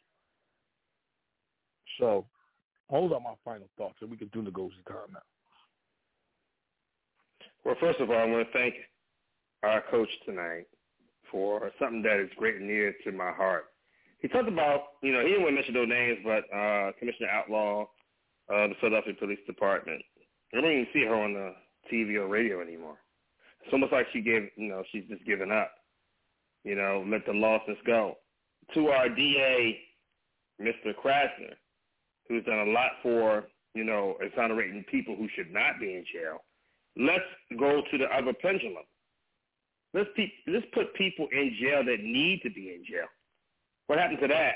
So, hold on my final thoughts, and we can do negotiation time now. Well, first of all, I want to thank our coach tonight for something that is great and near to my heart. He talked about, he didn't want to mention no names, but Commissioner Outlaw, the Philadelphia Police Department. I don't even see her on the TV or radio anymore. It's almost like she's just given up. Let the losses go. To our DA, Mr. Krasner, who's done a lot for, exonerating people who should not be in jail. Let's go to the other pendulum. Let's put people in jail that need to be in jail. What happened to that?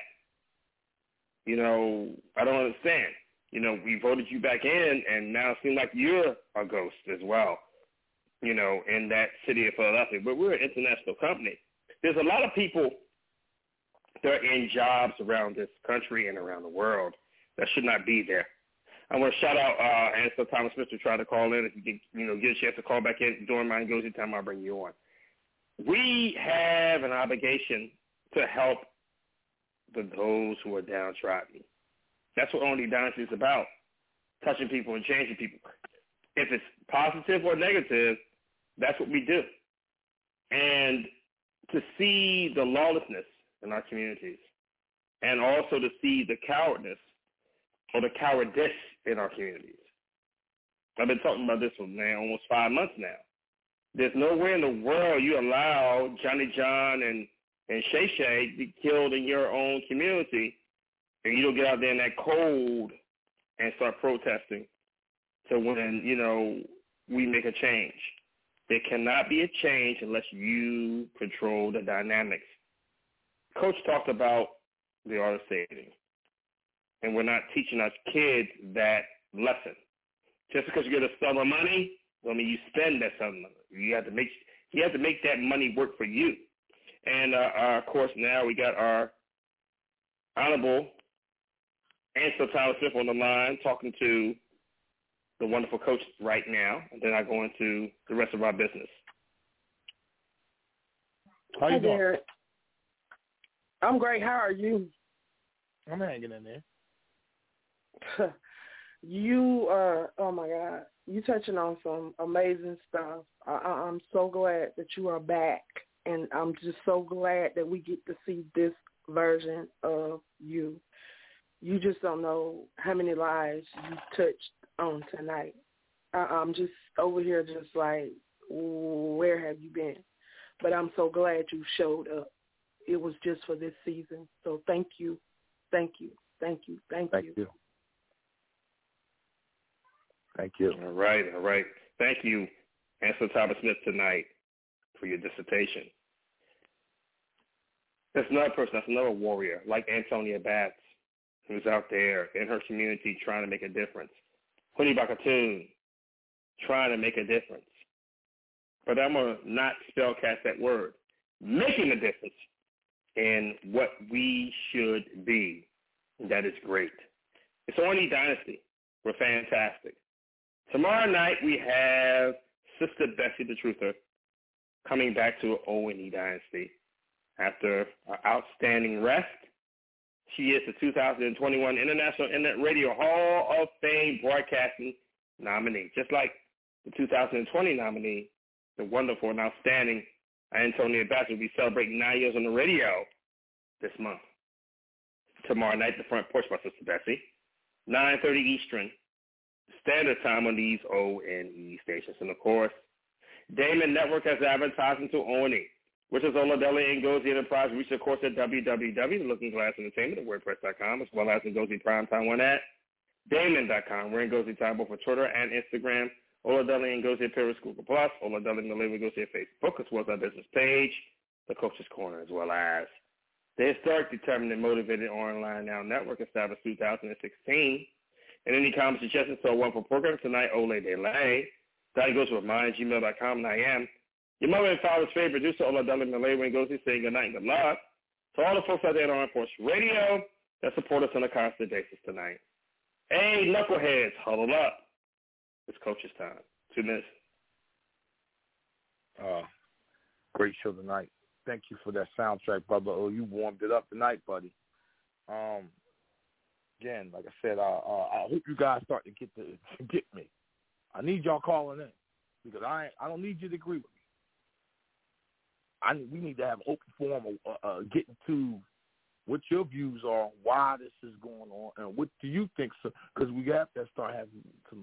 I don't understand. We voted you back in, and now it seems like you're a ghost as well, in that city of Philadelphia. But we're an international company. There's a lot of people that are in jobs around this country and around the world that should not be there. I want to shout out Ansel Thomas Smith tried to call in. If you can, get a chance to call back in during my negotiation time, I'll bring you on. We have an obligation to help those who are downtrodden. That's what Only Dynasty is about, touching people and changing people. If it's positive or negative, That's what we do. And to see the lawlessness in our communities and also to see the cowardness or the cowardice in our communities. I've been talking about this for now almost 5 months now. There's nowhere in the world you allow Johnny John and Shay Shay to be killed in your own community, and you don't get out there in that cold and start protesting to when, we make a change. There cannot be a change unless you control the dynamics. Coach talked about the art of saving, and we're not teaching our kids that lesson. Just because you get a sum of money, don't mean you spend that sum of money. You have to make that money work for you. And of course, now we got our Honorable Ansel Thomas Smith on the line talking to the wonderful coach right now, and then I go into the rest of our business. How you doing? Derek. I'm great. How are you? I'm hanging in there. You are, oh my God, you touching on some amazing stuff. I'm so glad that you are back, and I'm just so glad that we get to see this version of you. You just don't know how many lives you touched on tonight. I'm just over here just like, where have you been? But I'm so glad you showed up. It was just for this season. So thank you. Thank you. Thank you. Thank you. Thank you. All right. Thank you, Ansel Thomas Smith, tonight for your dissertation. That's another person, that's another warrior, like Antonia Batts, who's out there in her community trying to make a difference. Honey Bakatoon, trying to make a difference. But I'm going to not spellcast that word. Making a difference in what we should be. And that is great. It's O&E Dynasty. We're fantastic. Tomorrow night we have Sister Bessie the Truther coming back to O&E Dynasty after an outstanding rest. She is the 2021 International Internet Radio Hall of Fame Broadcasting nominee, just like the 2020 nominee, the wonderful and outstanding Antonia Batts will be celebrating 9 years on the radio this month. Tomorrow night, the front porch by Sister Bessie, 9:30 Eastern Standard Time on these O&E stations. And, of course, Damon Network has advertising to O&E, which is Ola Deli Ngozi Enterprise. Reach, of course, at www.lookingglassentertainment at WordPress.com, as well as Ngozi Primetime One at Damon.com. We're Ngozi Time both for Twitter and Instagram. Ola Deli Ngozi at Periscope Plus. Ola Deli Ngozi at Facebook, as well as our business page, The Coach's Corner, as well as the historic, determined, and motivated Online Now Network, established 2016. And any comments, suggestions, so one for program tonight, Ole De Lay. That goes with mine, gmail.com, and I am your mother and father's favorite producer, Ola Deli Ngozi, saying good night and good luck to all the folks out there at Armed Force Radio that support us on a constant basis tonight. Hey, knuckleheads, huddle up. It's Coach's time. 2 minutes. Great show tonight. Thank you for that soundtrack, brother. Oh, you warmed it up tonight, buddy. Again, like I said, I hope you guys start to get me. I need y'all calling in because I don't need you to agree with me. We need to have an open forum of getting to what your views are, why this is going on, and what do you think? Because we have to start having some,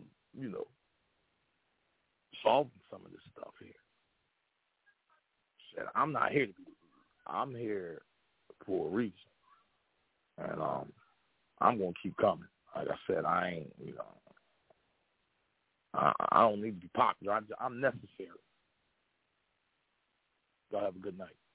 solving some of this stuff here. Said, I'm not here to be. I'm here for a reason, and I'm gonna keep coming. Like I said, I ain't, I don't need to be popular. I'm necessary. Y'all have a good night.